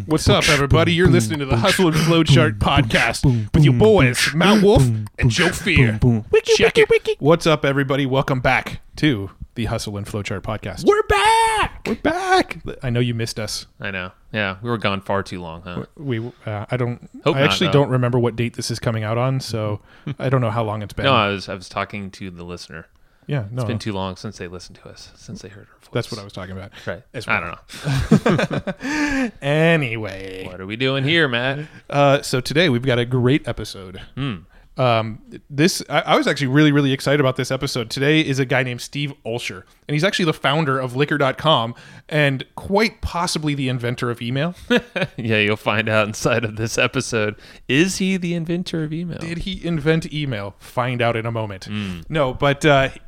What's up, everybody? You're listening to the Hustle and Flowchart podcast with your boys, Matt Wolf and Joe Fear. Check it. What's up, everybody? Welcome back to the Hustle and Flowchart podcast. We're back. We're back. I know you missed us. I know. Yeah, we were gone far too long, huh? I Hope actually not, don't remember what date this is coming out on, so I don't know how long it's been. No, I was talking to the listener. Yeah, no. It's been too long since they listened to us, since they heard our voice. That's what I was talking about. Right. As I well. don't know. Anyway. What are we doing here, Matt? So today we've got a great episode. I was actually really excited about this episode. Today is a guy named Steve Olsher, and he's actually the founder of Liquor.com and quite possibly the inventor of email. Yeah, you'll find out inside of this episode. Is he the inventor of email? Did he invent email? Find out in a moment. No, but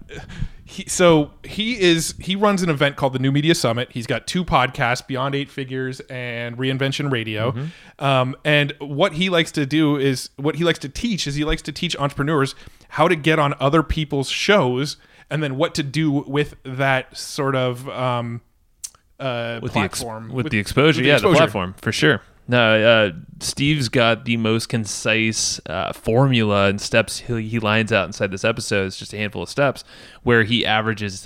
he runs an event called the New Media Summit. He's got 2 podcasts, Beyond 8 Figures and Reinvention Radio. And what he likes to teach entrepreneurs how to get on other people's shows and then what to do with that sort of platform. With the exposure. The platform, for sure. No, Steve's got the most concise formula and steps he lines out inside this episode. It's just a handful of steps where he averages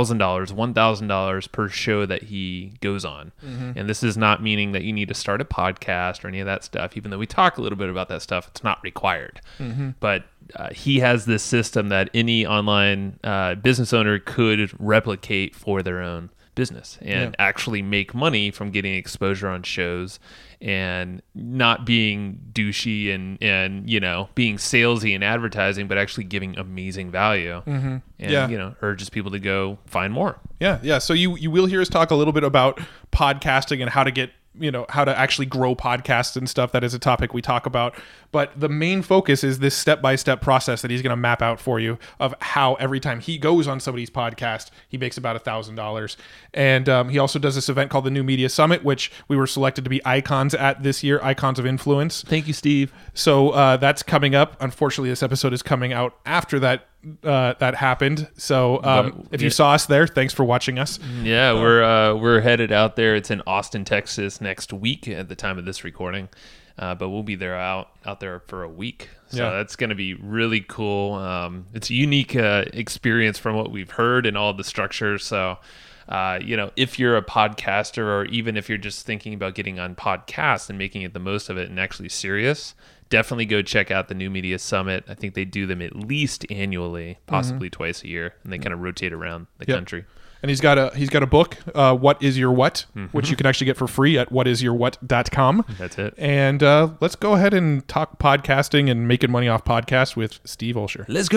$1,000 per show that he goes on. And this is not meaning that you need to start a podcast or any of that stuff. Even though we talk a little bit about that stuff, it's not required. But he has this system that any online business owner could replicate for their own business and actually make money from getting exposure on shows and not being douchey and you know, being salesy and advertising, but actually giving amazing value and you know, urges people to go find more. So you will hear us talk a little bit about podcasting and how to get, you know, how to actually grow podcasts and stuff. That is a topic we talk about, but the main focus is this step-by-step process that he's going to map out for you of how every time he goes on somebody's podcast, he makes about $1,000. And he also does this event called the New Media Summit, which we were selected to be icons at this year, Icons of Influence. Thank you, Steve. So that's coming up. Unfortunately, this episode is coming out after that happened. So if you saw us there, thanks for watching us. Yeah, we're headed out there. It's in Austin, Texas next week at the time of this recording. But we'll be there out there for a week. So that's going to be really cool. It's a unique experience from what we've heard and all the structure. So, you know, if you're a podcaster or even if you're just thinking about getting on podcasts and making it the most of it and actually serious, definitely go check out the New Media Summit. I think they do them at least annually, possibly twice a year, and they kind of rotate around the country. And he's got a book, What Is Your What, which you can actually get for free at whatisyourwhat.com. That's it. And let's go ahead and talk podcasting and making money off podcasts with Steve Olsher. Let's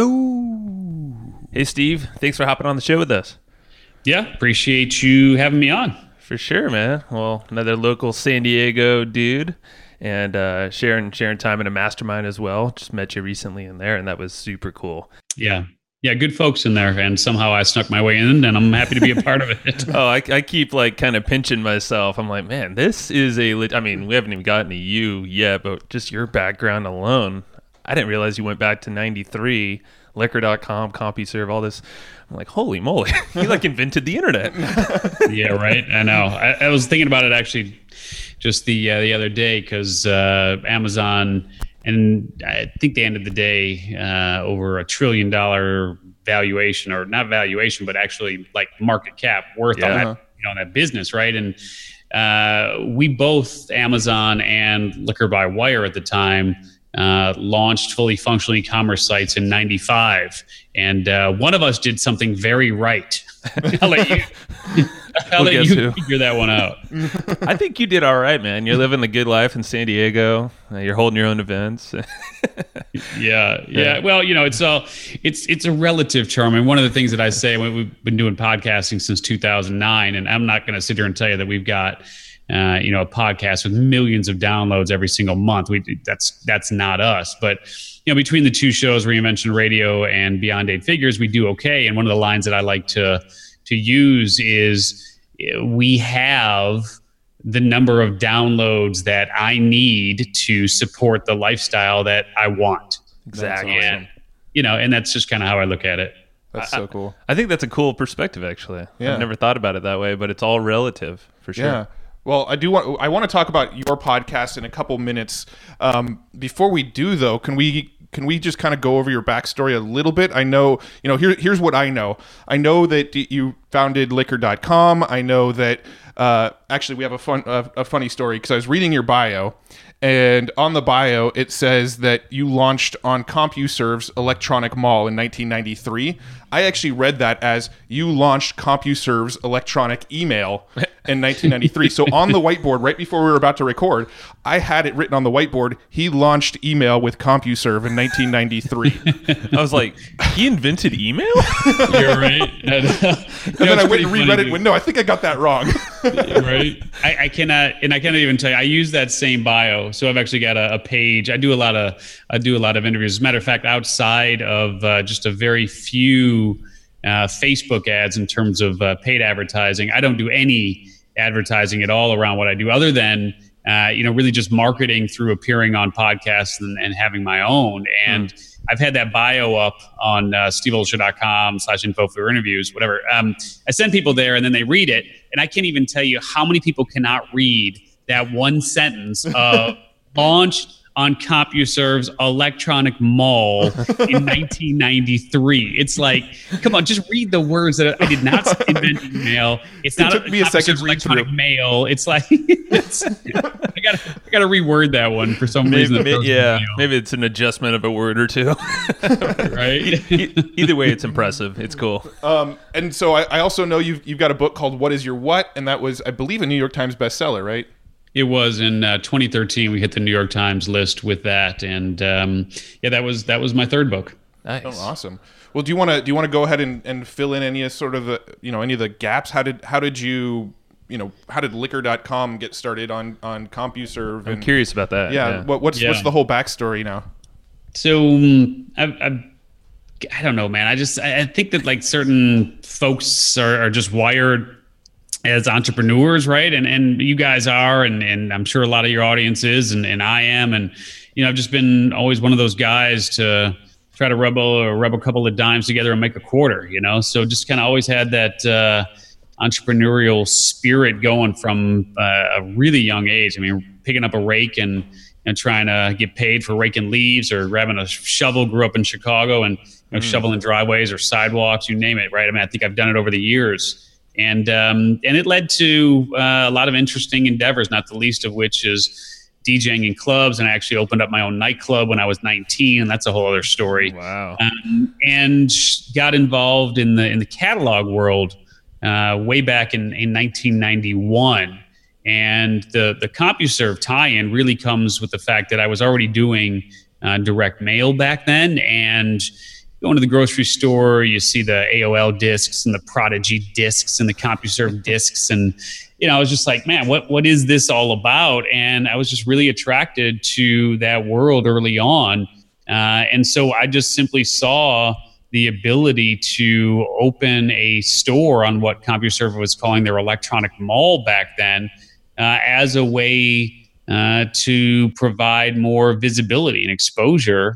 go. Hey, Steve. Thanks for hopping on the show with us. Yeah, appreciate you having me on. For sure, man. Well, another local San Diego dude. And sharing time in a mastermind as well. Just met you recently in there, and that was super cool. Yeah, good folks in there, and somehow I snuck my way in, and I'm happy to be a part of it. I keep like kind of pinching myself. I'm like, man, this is I mean, we haven't even gotten to you yet, but just your background alone, I didn't realize you went back to 93, Liquor.com, CompuServe, all this. I'm like, holy moly, you like invented the internet. Yeah, right. I know. I was thinking about it actually just the other day because Amazon, and I think they ended the day over $1 trillion valuation, or not valuation, but actually like market cap worth on that, you know, that business, right? And we both, Amazon and Liquor by Wire at the time, launched fully functional e-commerce sites in 95, and one of us did something very right. I'll let you figure that one out. I think you did all right, man. You're living the good life in San Diego. You're holding your own events. Yeah. Well, you know, it's a relative term. And one of the things that I say, we've been doing podcasting since 2009, and I'm not going to sit here and tell you that we've got you know, a podcast with millions of downloads every single month. That's not us. But you know, between the 2 shows, Reinvention Radio and Beyond 8 Figures, we do okay. And one of the lines that I like to use is, we have the number of downloads that I need to support the lifestyle that I want. Exactly. And, you know, and that's just kind of how I look at it. That's so cool. I think that's a cool perspective, actually. Yeah. I've never thought about it that way, but it's all relative, for sure. Yeah. Well, I want to talk about your podcast in a couple minutes. Before we do, though, can we just kind of go over your backstory a little bit? I know, here's what I know. I know that you founded liquor.com. I know that actually we have a funny story, because I was reading your bio, and on the bio it says that you launched on CompuServe's Electronic Mall in 1993. I actually read that as you launched CompuServe's electronic email in 1993. So on the whiteboard, right before we were about to record, I had it written on the whiteboard, he launched email with CompuServe in 1993. I was like, he invented email? You're right. And then I went and reread it. No, I think I got that wrong. Right. I cannot even tell you. I use that same bio, so I've actually got a page. I do a lot of interviews. As a matter of fact, outside of just a very few Facebook ads in terms of paid advertising, I don't do any advertising at all around what I do, other than really just marketing through appearing on podcasts and having my own. And I've had that bio up on steveolsher.com/info for interviews, whatever. I send people there, and then they read it, and I can't even tell you how many people cannot read that one sentence of launched on CompuServe's Electronic Mall in 1993. It's like, come on, just read the words that I did not invent email. It took me a second to read electronic through. Mail. It's like, I gotta reword that one for some reason. Maybe it's an adjustment of a word or two. Right? Either way, it's impressive. It's cool. And so I also know you've got a book called What Is Your What? And that was, I believe, a New York Times bestseller, right? It was in 2013. We hit the New York Times list with that, and that was my third book. Nice. Oh, awesome. Well, do you want to go ahead and fill in any of sort of the any of the gaps? How did liquor.com get started on CompuServe? I'm curious about that. Yeah. What's the whole backstory now? So I don't know, man. I think that like certain folks are just wired as entrepreneurs, right? And you guys are, and I'm sure a lot of your audience is, and I am, and I've just been always one of those guys to try to rub a couple of dimes together and make a quarter, So just kind of always had that entrepreneurial spirit going from a really young age. I mean, picking up a rake and trying to get paid for raking leaves, or grabbing a shovel. Grew up in Chicago, and shoveling driveways or sidewalks, you name it, right? I mean, I think I've done it over the years. And it led to a lot of interesting endeavors, not the least of which is DJing in clubs. And I actually opened up my own nightclub when I was 19, and that's a whole other story. Wow. And got involved in the catalog world way back in 1991. And the CompuServe tie-in really comes with the fact that I was already doing direct mail back then, and going to the grocery store, you see the AOL discs and the Prodigy discs and the CompuServe discs. And, I was just like, man, what is this all about? And I was just really attracted to that world early on. And so I just simply saw the ability to open a store on what CompuServe was calling their Electronic Mall back then as a way to provide more visibility and exposure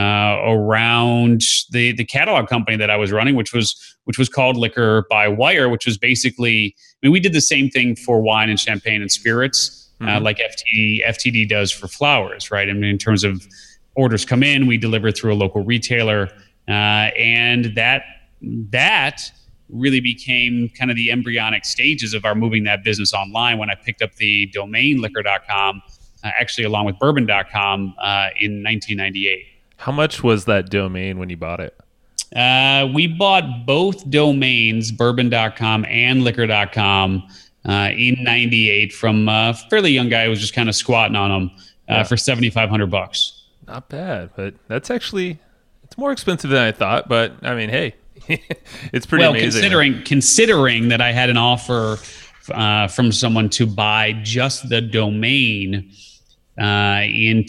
around the catalog company that I was running, which was called Liquor by Wire, which was basically, we did the same thing for wine and champagne and spirits, like FTD does for flowers, right? I mean, in terms of orders come in, we deliver through a local retailer, and that really became kind of the embryonic stages of our moving that business online when I picked up the domain liquor.com, actually along with bourbon.com in 1998. How much was that domain when you bought it? We bought both domains, bourbon.com and liquor.com, in 98 from a fairly young guy who was just kind of squatting on them for $7,500. Not bad, but it's more expensive than I thought, but I mean, hey, it's pretty amazing. Considering that I had an offer from someone to buy just the domain in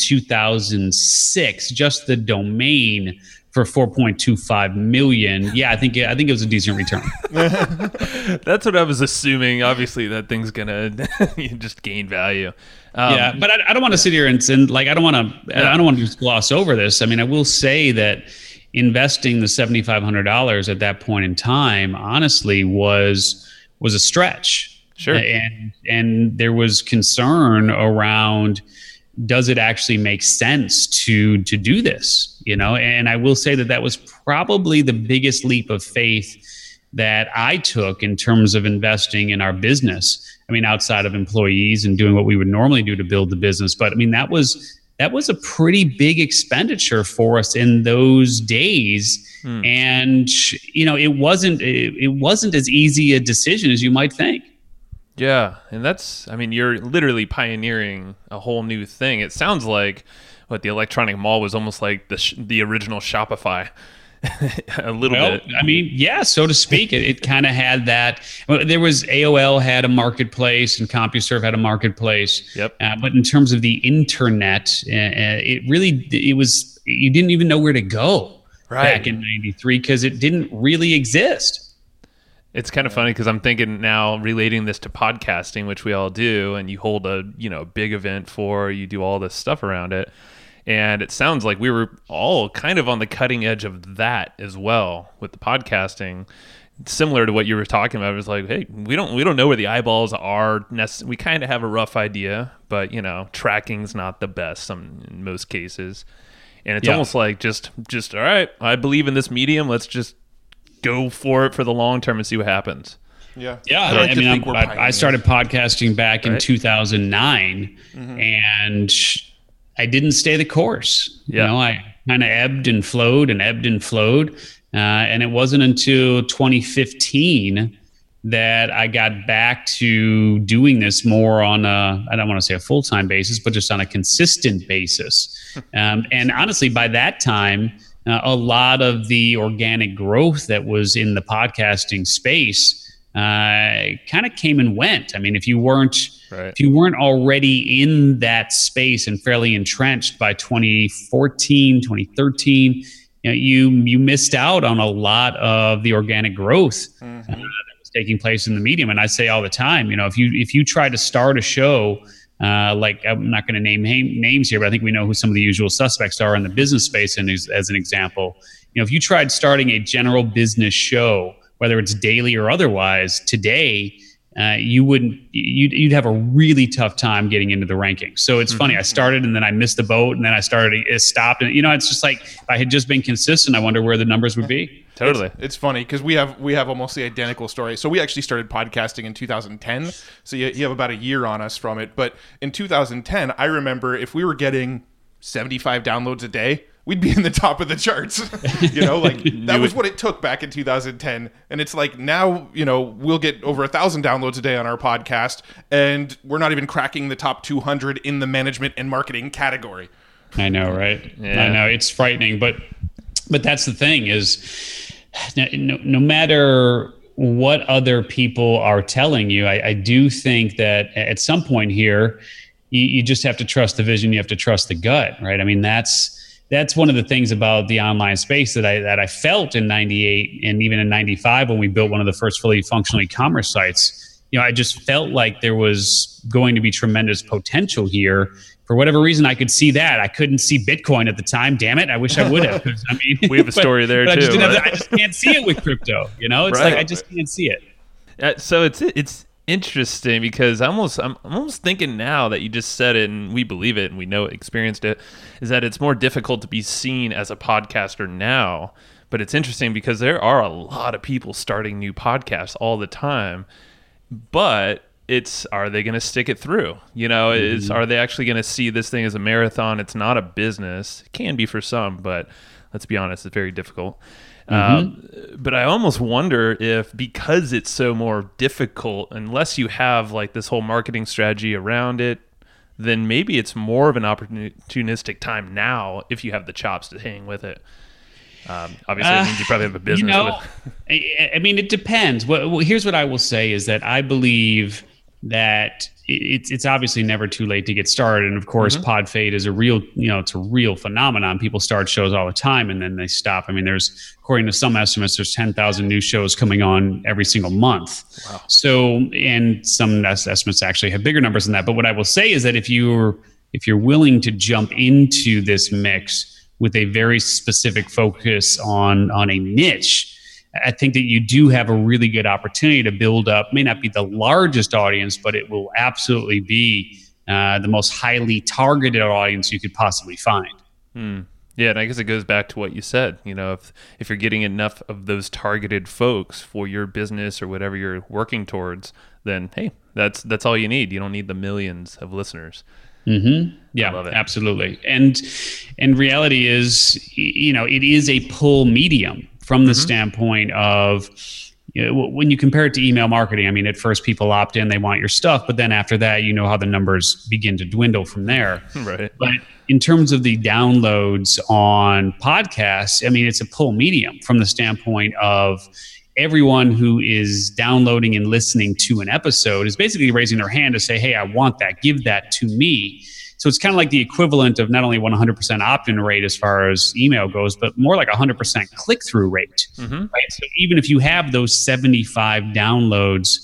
2006, just the domain for $4.25 million. Yeah, I think it was a decent return. That's what I was assuming. Obviously, that thing's gonna just gain value. Yeah, but I don't want to sit here and like I don't want to just gloss over this. I mean, I will say that investing the $7,500 at that point in time, honestly, was a stretch. Sure. And there was concern around, does it actually make sense to do this? And I will say that was probably the biggest leap of faith that I took in terms of investing in our business. I mean, outside of employees and doing what we would normally do to build the business. But I mean, that was a pretty big expenditure for us in those days. And, it wasn't as easy a decision as you might think. Yeah. And you're literally pioneering a whole new thing. It sounds like the electronic mall was almost like the original Shopify. A little bit. I mean, yeah, so to speak. It kind of had that. Well, there was AOL had a marketplace and CompuServe had a marketplace. Yep. But in terms of the internet, it was, you didn't even know where to go back in '93 because it didn't really exist. It's kind of funny because I'm thinking now, relating this to podcasting, which we all do, and you hold a big event you do all this stuff around it. And it sounds like we were all kind of on the cutting edge of that as well with the podcasting. Similar to what you were talking about, it was like, hey, we don't know where the eyeballs are. We kind of have a rough idea, but tracking's not the best in most cases. And it's almost like just all right, I believe in this medium. Let's just go for it for the long term and see what happens. Yeah. I started podcasting back in 2009, and I didn't stay the course. Yeah. I kind of ebbed and flowed. And it wasn't until 2015 that I got back to doing this more on I don't want to say a full-time basis, but just on a consistent basis. And honestly, by that time, a lot of the organic growth that was in the podcasting space kind of came and went. I mean, if you weren't already in that space and fairly entrenched by 2014, 2013, you missed out on a lot of the organic growth that was taking place in the medium. And I say all the time, if you try to start a show, like I'm not going to name names here, but I think we know who some of the usual suspects are in the business space. And as an example, if you tried starting a general business show, whether it's daily or otherwise, today, you'd have a really tough time getting into the rankings. So it's funny. I started and then I missed the boat, and then it stopped. And it's just like, if I had just been consistent, I wonder where the numbers would be. Totally. It's funny because we have almost the identical story. So we actually started podcasting in 2010. So you have about a year on us from it. But in 2010, I remember if we were getting 75 downloads a day, we'd be in the top of the charts. That was what it took back in 2010. And it's like now, we'll get over 1,000 downloads a day on our podcast, and we're not even cracking the top 200 in the management and marketing category. I know, right? Yeah. I know, it's frightening, but that's the thing is, no matter what other people are telling you, I do think that at some point here, you just have to trust the vision. You have to trust the gut, right? I mean, that's one of the things about the online space that I felt in '98 and even in '95 when we built one of the first fully functional e-commerce sites. I just felt like there was going to be tremendous potential here. For whatever reason, I could see that. I couldn't see Bitcoin at the time. Damn it! I wish I would have. We have a story there too. I just can't see it with crypto. It's like I just can't see it. So it's interesting because I'm almost thinking now that you just said it and we believe it and we know it, experienced it, is that it's more difficult to be seen as a podcaster now. But it's interesting because there are a lot of people starting new podcasts all the time, but are they going to stick it through? Are they actually going to see this thing as a marathon? It's not a business. It can be for some, but let's be honest, it's very difficult. But I almost wonder if, because it's so more difficult, unless you have like this whole marketing strategy around it, then maybe it's more of an opportunistic time now if you have the chops to hang with it. Obviously, it means you probably have a business with it. I mean, it depends. Well, here's what I will say is that I believe that it's obviously never too late to get started. And of course, pod fade is it's a real phenomenon. People start shows all the time and then they stop. I mean, according to some estimates, there's 10,000 new shows coming on every single month. Wow. So, and some estimates actually have bigger numbers than that. But what I will say is that if you're willing to jump into this mix with a very specific focus on a niche, I think that you do have a really good opportunity to build up, may not be the largest audience, but it will absolutely be the most highly targeted audience you could possibly find. Yeah, and I guess it goes back to what you said. If you're getting enough of those targeted folks for your business or whatever you're working towards, then hey, that's all you need. You don't need the millions of listeners. Mm-hmm. Yeah, absolutely. And reality is, it is a pull medium from the standpoint of, when you compare it to email marketing. I mean, at first people opt in, they want your stuff, but then after that, how the numbers begin to dwindle from there. Right. But in terms of the downloads on podcasts, I mean, it's a pull medium from the standpoint of everyone who is downloading and listening to an episode is basically raising their hand to say, hey, I want that, give that to me. So it's kind of like the equivalent of not only 100% opt-in rate as far as email goes, but more like 100% click-through rate. Right? So even if you have those 75 downloads,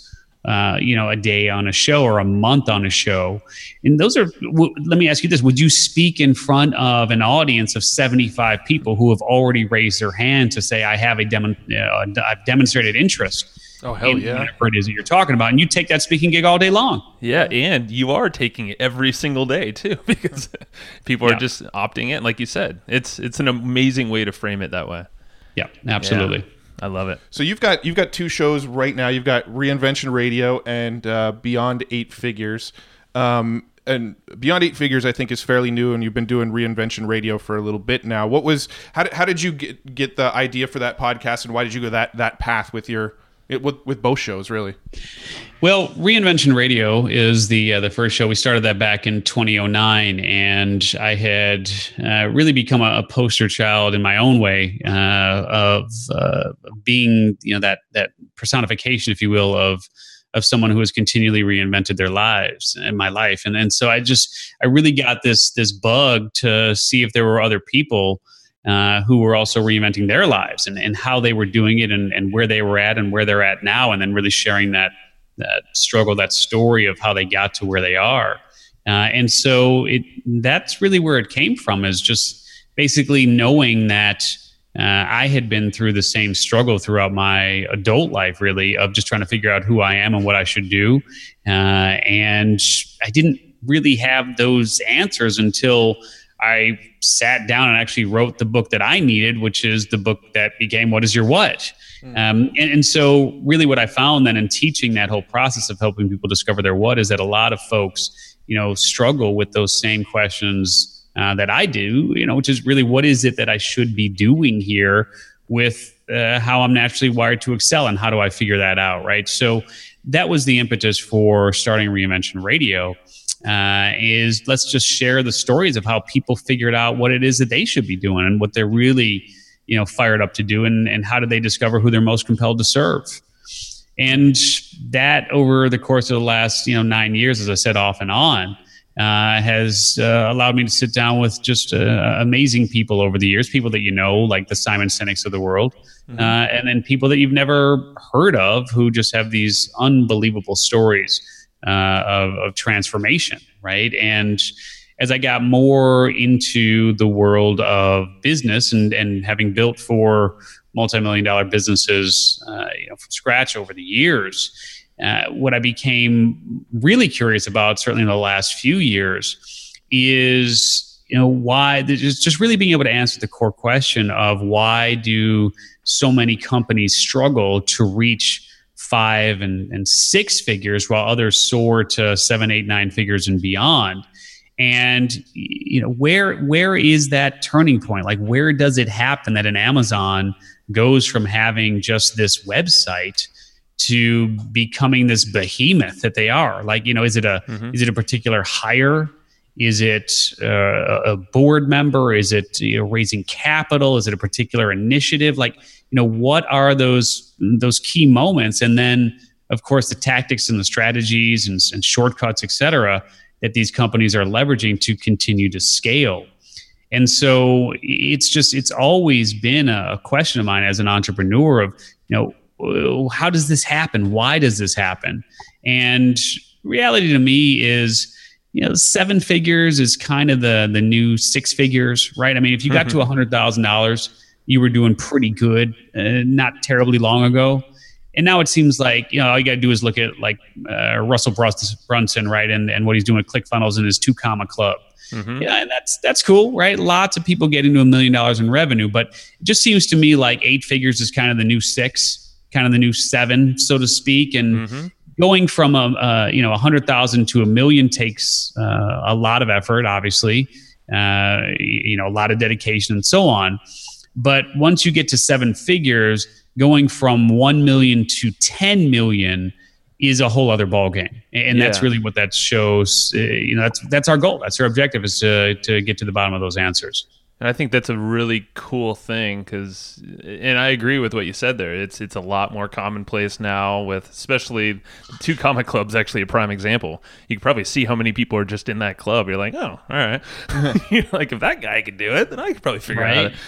a day on a show or a month on a show, and those are, let me ask you this, would you speak in front of an audience of 75 people who have already raised their hand to say, I have I've demonstrated interest? Oh, hell yeah. Whatever it is that you're talking about. And you take that speaking gig all day long. Yeah, and you are taking it every single day, too, because people are just opting in. Like you said, it's an amazing way to frame it that way. Yeah, absolutely. Yeah, I love it. So you've got 2 shows right now. You've got Reinvention Radio and Beyond 8 Figures. And Beyond 8 Figures, I think, is fairly new, and you've been doing Reinvention Radio for a little bit now. How did you get the idea for that podcast, and why did you go that path with with both shows, really? Well, Reinvention Radio is the first show. We started that back in 2009, and I had really become a poster child in my own way of being, that personification, if you will, of someone who has continually reinvented their lives in my life. And so I really got this bug to see if there were other people who were also reinventing their lives and how they were doing it and where they were at and where they're at now, and then really sharing that struggle, that story of how they got to where they are. And so that's really where it came from, is just basically knowing that I had been through the same struggle throughout my adult life, really, of just trying to figure out who I am and what I should do. And I didn't really have those answers until I sat down and actually wrote the book that I needed, which is the book that became What Is Your What? And so really what I found then in teaching that whole process of helping people discover their what is that a lot of folks, struggle with those same questions that I do, which is really, what is it that I should be doing here with how I'm naturally wired to excel, and how do I figure that out, right? So that was the impetus for starting Reinvention Radio. Is let's just share the stories of how people figured out what it is that they should be doing and what they're really, fired up to do, and how do they discover who they're most compelled to serve. And that over the course of the last, 9 years, as I said, off and on, has allowed me to sit down with just amazing people over the years, people that like the Simon Sinek's of the world, and then people that you've never heard of who just have these unbelievable stories of transformation, right? And as I got more into the world of business and having built 4 multi-million-dollar businesses, from scratch over the years, what I became really curious about, certainly in the last few years, is why just really being able to answer the core question of why do so many companies struggle to reach 5 and 6 figures while others soar to 7, 8, 9 figures and beyond. And where is that turning point? Like, where does it happen that an Amazon goes from having just this website to becoming this behemoth that they are? Like, is it a particular hire? Is it a board member? Is it raising capital? Is it a particular initiative? Like, what are those key moments? And then, of course, the tactics and the strategies and shortcuts, et cetera, that these companies are leveraging to continue to scale. And so it's always been a question of mine as an entrepreneur of, how does this happen? Why does this happen? And reality to me is, 7 figures is kind of the new 6 figures, right? I mean, if you got to $100,000, you were doing pretty good not terribly long ago. And now it seems like, all you got to do is look at like Russell Brunson, right? And what he's doing with ClickFunnels in his 2 Comma Club. Mm-hmm. Yeah, and that's cool, right? Lots of people getting to $1 million in revenue, but it just seems to me like 8 figures is kind of the new 6, kind of the new 7, so to speak. And going from 100,000 to $1 million takes a lot of effort, obviously, a lot of dedication and so on. But once you get to 7 figures, going from 1 million to 10 million is a whole other ballgame. And that's really what that shows. That's our goal. That's our objective, is to get to the bottom of those answers. And I think that's a really cool thing and I agree with what you said there. It's a lot more commonplace now, with especially the 2 Comma Club's actually a prime example. You can probably see how many people are just in that club. You're like, oh, all right. You're like, if that guy could do it, then I could probably figure out it.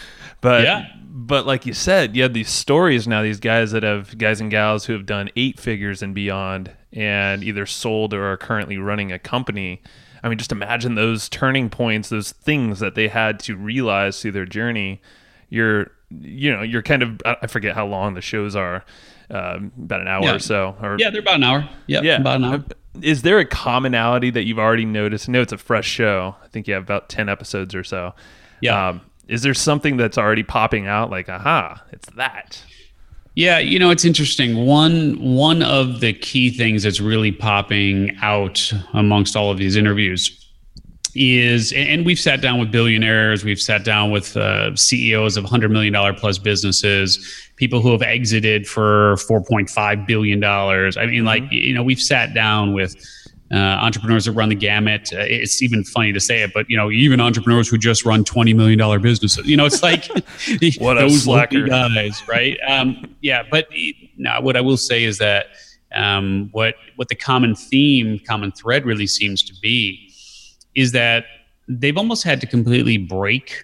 But like you said, you have these stories now, these guys and gals who have done 8 figures and beyond, and either sold or are currently running a company. I mean, just imagine those turning points, those things that they had to realize through their journey. You're kind of, I forget how long the shows are, about an hour or so. They're about an hour. Yeah, about an hour. Is there a commonality that you've already noticed? I know it's a fresh show. I think you have about 10 episodes or so. Yeah. Is there something that's already popping out like, aha, it's that? Yeah, it's interesting. One of the key things that's really popping out amongst all of these interviews is, and we've sat down with billionaires, we've sat down with CEOs of $100 million plus businesses, people who have exited for $4.5 billion. I mean, we've sat down with entrepreneurs that run the gamut. It's even funny to say it, but even entrepreneurs who just run $20 million businesses. It's like what those slacker guys, right? But what I will say is that what the common thread really seems to be is that they've almost had to completely break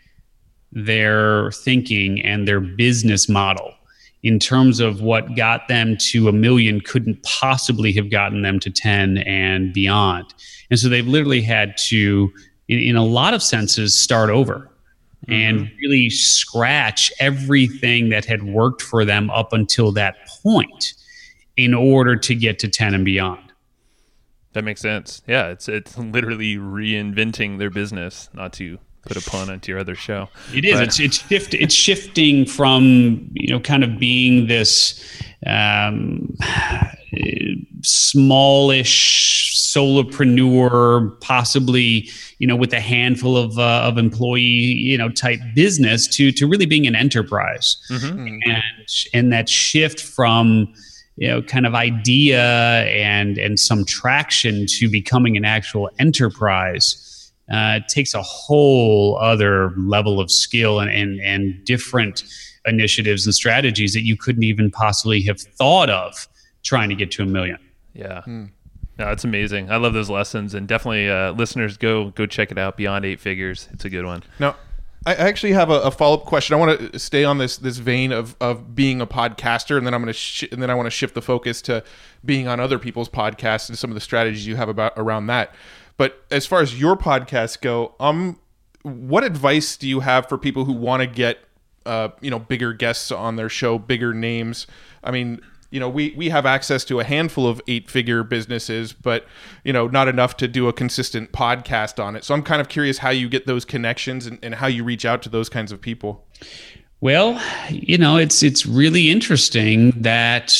their thinking and their business model in terms of what got them to $1 million couldn't possibly have gotten them to 10 and beyond. And so they've literally had to, in a lot of senses, start over and really scratch everything that had worked for them up until that point in order to get to 10 and beyond. That makes sense. Yeah, it's literally reinventing their business, not to put a pun onto your other show. It is. But it's shifting from kind of being this smallish solopreneur, possibly with a handful of employee type business to really being an enterprise. And that shift from kind of idea and some traction to becoming an actual enterprise. It takes a whole other level of skill and different initiatives and strategies that you couldn't even possibly have thought of trying to get to $1 million. Yeah. No, it's amazing. I love those lessons, and definitely listeners, go check it out. Beyond 8 Figures. It's a good one. Now, I actually have a follow-up question. I want to stay on this vein of being a podcaster, and then I want to shift the focus to being on other people's podcasts and some of the strategies you have around that. But as far as your podcasts go, what advice do you have for people who want to get bigger guests on their show, bigger names? I mean, we have access to a handful of 8-figure businesses, but not enough to do a consistent podcast on it. So I'm kind of curious how you get those connections and how you reach out to those kinds of people. Well, it's really interesting that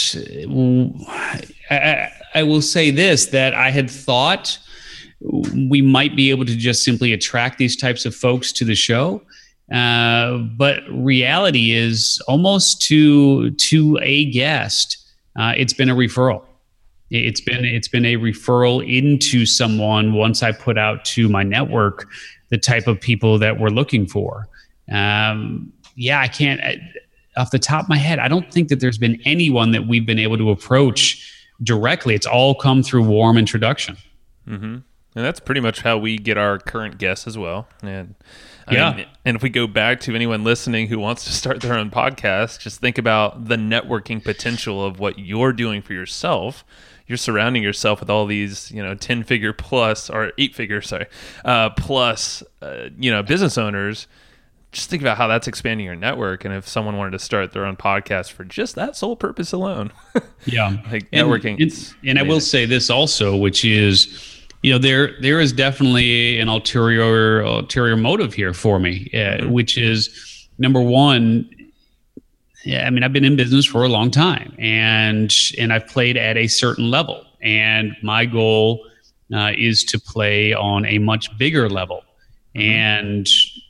I will say this, that I had thought we might be able to just simply attract these types of folks to the show. But reality is, almost to a guest, it's been a referral. It's been a referral into someone once I put out to my network the type of people that we're looking for. I can't, off the top of my head, I don't think that there's been anyone that we've been able to approach directly. It's all come through warm introduction. Mm-hmm. And that's pretty much how we get our current guests as well. And I mean, and if we go back to anyone listening who wants to start their own podcast, just think about the networking potential of what you're doing for yourself. You're surrounding yourself with all these, 10-figure plus, or 8-figure, plus, business owners. just think about how that's expanding your network. And if someone wanted to start their own podcast for just that sole purpose alone, yeah, like networking. And I will say this also, which is, there is definitely an ulterior motive here for me, which is, number one, yeah, I mean, I've been in business for a long time, and I've played at a certain level, and my goal is to play on a much bigger level. And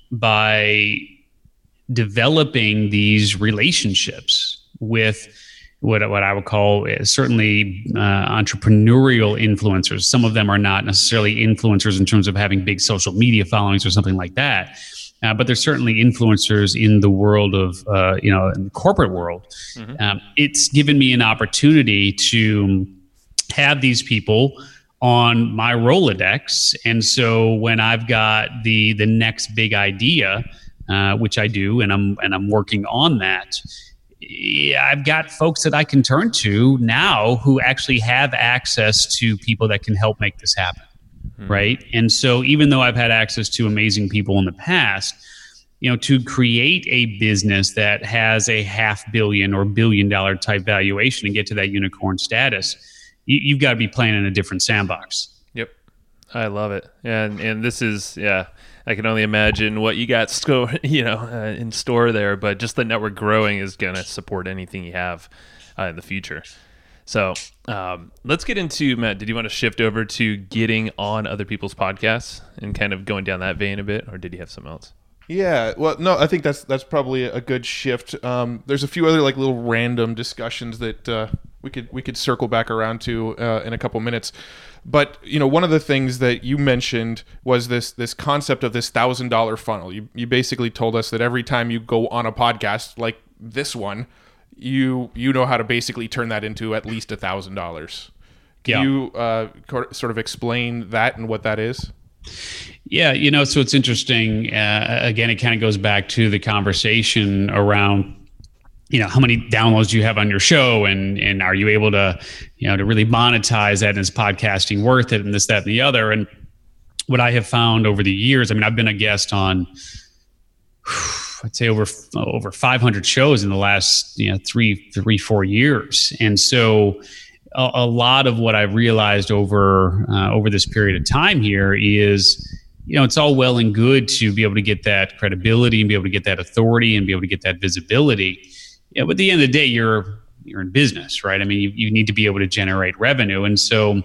by developing these relationships with what I would call certainly entrepreneurial influencers. Some of them are not necessarily influencers in terms of having big social media followings or something like that. But there's certainly influencers in the world of, in the corporate world. It's given me an opportunity to have these people on my Rolodex. And so when I've got the next big idea, which I do, and I'm working on that, I've got folks that I can turn to now who actually have access to people that can help make this happen. Right. And so even though I've had access to amazing people in the past, to create a business that has a $500 million or $1 billion type valuation and get to that unicorn status, you've got to be playing in a different sandbox. Yep. I love it. And this is, I can only imagine what you got in store there, but just the network growing is going to support anything you have in the future. So let's get into, Matt, did you want to shift over to getting on other people's podcasts and kind of going down that vein a bit, or did you have something else? Yeah, well, no, I think that's probably a good shift. There's a few other like little random discussions that we could circle back around to in a couple minutes. But one of the things that you mentioned was this concept of this $1,000 funnel. You basically told us that every time you go on a podcast like this one, you know how to basically turn that into at least $1,000. Can you sort of explain that and what that is? Yeah, so it's interesting. Again, it kind of goes back to the conversation around, how many downloads you have on your show, and are you able to, to really monetize that, and is podcasting worth it, and this, that, and the other. And what I have found over the years, I mean, I've been a guest on, I'd say over 500 shows in the last 3-4 years, and so a lot of what I've realized over this period of time here is, it's all well and good to be able to get that credibility and be able to get that authority and be able to get that visibility. But at the end of the day, you're in business, right? I mean, you need to be able to generate revenue, and so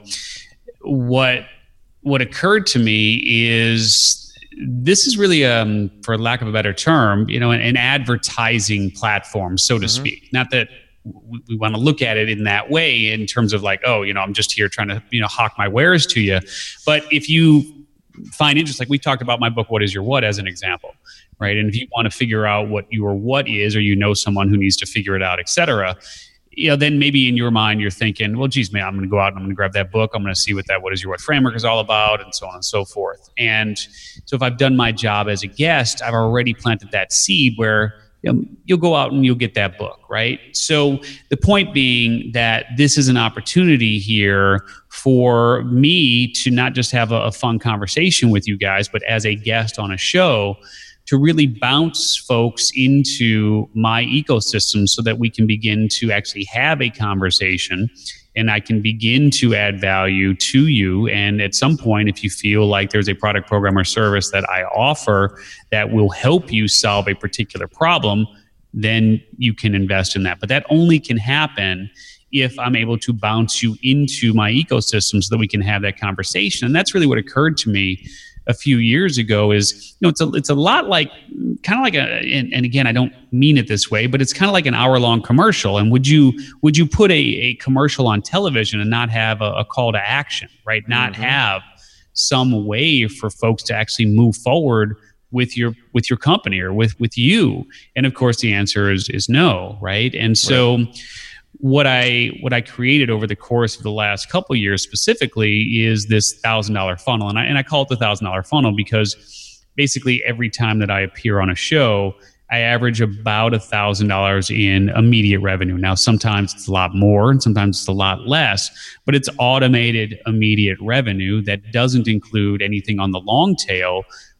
what occurred to me is, this is really, for lack of a better term, an advertising platform, so to speak. Not that we want to look at it in that way, in terms of like, I'm just here trying to, hawk my wares to you. But if you find interest, like we talked about my book, What Is Your What, as an example, right? And if you want to figure out what your what is, or someone who needs to figure it out, et cetera, then maybe in your mind you're thinking, well, geez, man, I'm going to go out and I'm going to grab that book. I'm going to see what that What Is Your What framework is all about, and so on and so forth. And so if I've done my job as a guest, I've already planted that seed where you'll go out and you'll get that book, right? So the point being that this is an opportunity here for me to not just have a fun conversation with you guys, but as a guest on a show, to really bounce folks into my ecosystem so that we can begin to actually have a conversation, and I can begin to add value to you. And at some point, if you feel like there's a product, program, or service that I offer that will help you solve a particular problem, then you can invest in that. But that only can happen if I'm able to bounce you into my ecosystem so that we can have that conversation. And that's really what occurred to me a few years ago. Is, it's a lot like, kind of like and again, I don't mean it this way, but it's kind of like an hour-long commercial. And would you put a commercial on television and not have a call to action, right? Not have some way for folks to actually move forward with your company or with you? And of course, the answer is no, right? And so what I created over the course of the last couple of years specifically is this $1,000 funnel. And I call it the $1,000 funnel because basically every time that I appear on a show, I average about $1,000 in immediate revenue. Now, sometimes it's a lot more and sometimes it's a lot less, but it's automated immediate revenue that doesn't include anything on the long tail,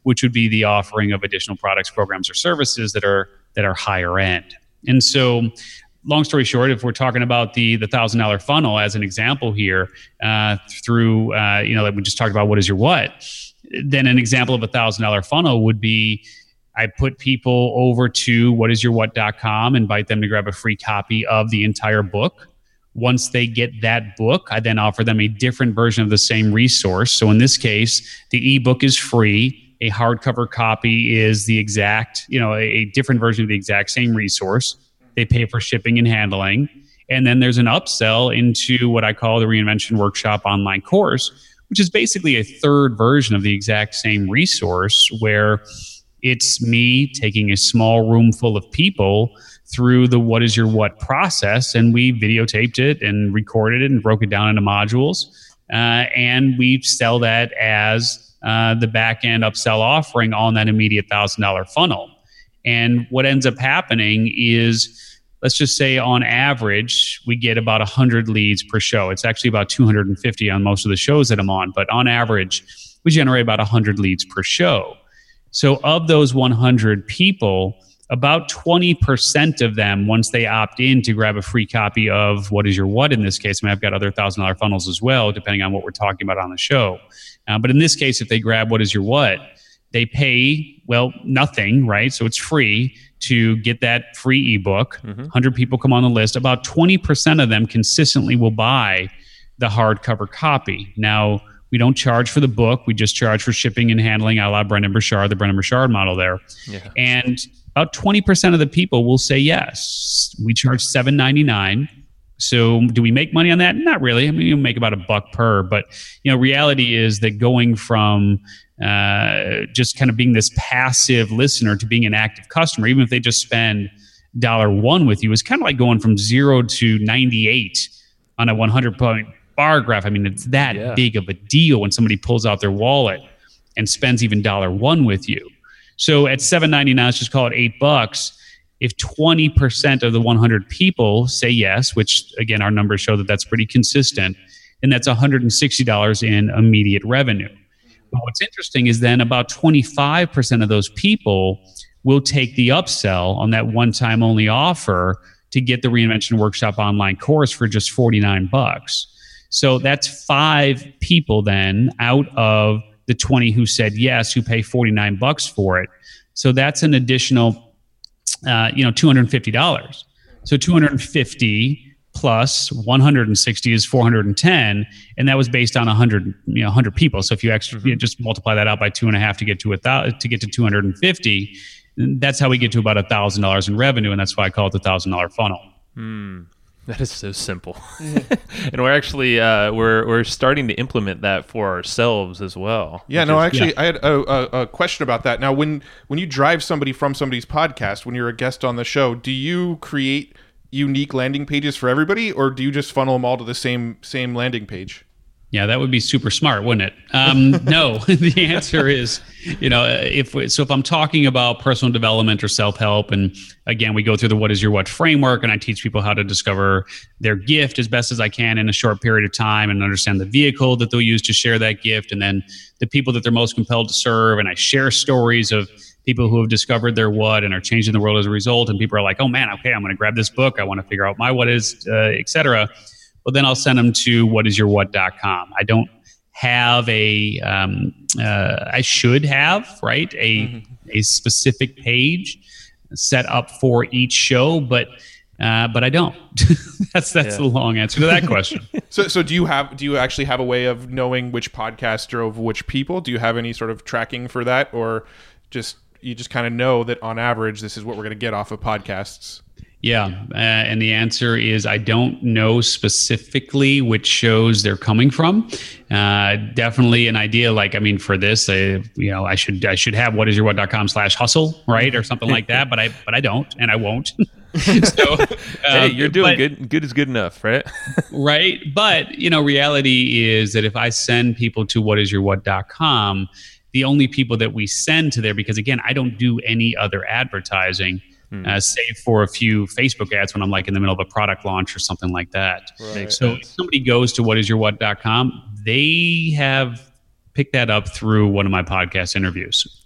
which would be the offering of additional products, programs, or services that are higher end. And so, long story short, if we're talking about the $1,000 funnel as an example here, through like we just talked about, what is your what? Then an example of $1,000 funnel would be, I put people over to whatisyourwhat.com, invite them to grab a free copy of the entire book. Once they get that book, I then offer them a different version of the same resource. So in this case, the ebook is free. A hardcover copy is the exact, a different version of the exact same resource. They pay for shipping and handling. And then there's an upsell into what I call the Reinvention Workshop online course, which is basically a third version of the exact same resource, where it's me taking a small room full of people through the What Is Your What process, and we videotaped it and recorded it and broke it down into modules, and we sell that as the back-end upsell offering on that immediate $1,000 funnel. And what ends up happening is, let's just say on average, we get about 100 leads per show. It's actually about 250 on most of the shows that I'm on, but on average, we generate about 100 leads per show. So of those 100 people, about 20% of them, once they opt in to grab a free copy of What Is Your What in this case, I've got other $1,000 funnels as well, depending on what we're talking about on the show. But in this case, if they grab What Is Your What, they pay, nothing, right? So it's free to get that free ebook. 100 people come on the list. About 20% of them consistently will buy the hardcover copy. Now, we don't charge for the book. We just charge for shipping and handling, a la Brendon Burchard, the Brendon Burchard model there. Yeah. And about 20% of the people will say yes. We charge $7.99. So do we make money on that? Not really. I mean, you make about $1 per. But reality is that going from just kind of being this passive listener to being an active customer, even if they just spend $1 with you, is kind of like going from 0 to 98 on a 100-point bar graph. I mean, it's that big of a deal when somebody pulls out their wallet and spends even $1 with you. So at $7.99, let's just call it $8. If 20% of the 100 people say yes, which again, our numbers show that that's pretty consistent, then that's $160 in immediate revenue. But what's interesting is then about 25% of those people will take the upsell on that one-time only offer to get the Reinvention Workshop online course for just $49. So that's 5 people then out of the 20 who said yes, who pay $49 for it. So that's an additional $250. So 250 plus 160 is 410, and that was based on 100 people. So if you actually just multiply that out by 2.5 to get to 1,000, to get to 250, that's how we get to about $1,000 in revenue, and that's why I call it the $1,000 funnel. That is so simple. And we're actually we're starting to implement that for ourselves as well. Yeah, no, actually, I had a question about that. Now, when you drive somebody from somebody's podcast, when you're a guest on the show, do you create unique landing pages for everybody, or do you just funnel them all to the same landing page? Yeah, that would be super smart, wouldn't it? No, the answer is, if I'm talking about personal development or self-help, and again, we go through the What Is Your What framework, and I teach people how to discover their gift as best as I can in a short period of time and understand the vehicle that they'll use to share that gift, and then the people that they're most compelled to serve. And I share stories of people who have discovered their what and are changing the world as a result. And people are like, oh man, okay, I'm going to grab this book. I want to figure out my what is, et cetera. Well, then I'll send them to whatisyourwhat.com. I don't have I should have, right, a specific page set up for each show, but I don't. That's the long answer to that question. So do you actually have a way of knowing which podcast drove which people? Do you have any sort of tracking for that, or you just kind of know that on average this is what we're going to get off of podcasts? Yeah, and the answer is I don't know specifically which shows they're coming from. Definitely an idea, for this, I should have whatisyourwhat.com/hustle, right, or something like that. But I don't, and I won't. So, hey, you're doing good. Good is good enough, right? Right, but reality is that if I send people to whatisyourwhat.com, the only people that we send to there, because again, I don't do any other advertising. Save for a few Facebook ads when I'm in the middle of a product launch or something like that. Right. So if somebody goes to whatisyourwhat.com, they have picked that up through one of my podcast interviews.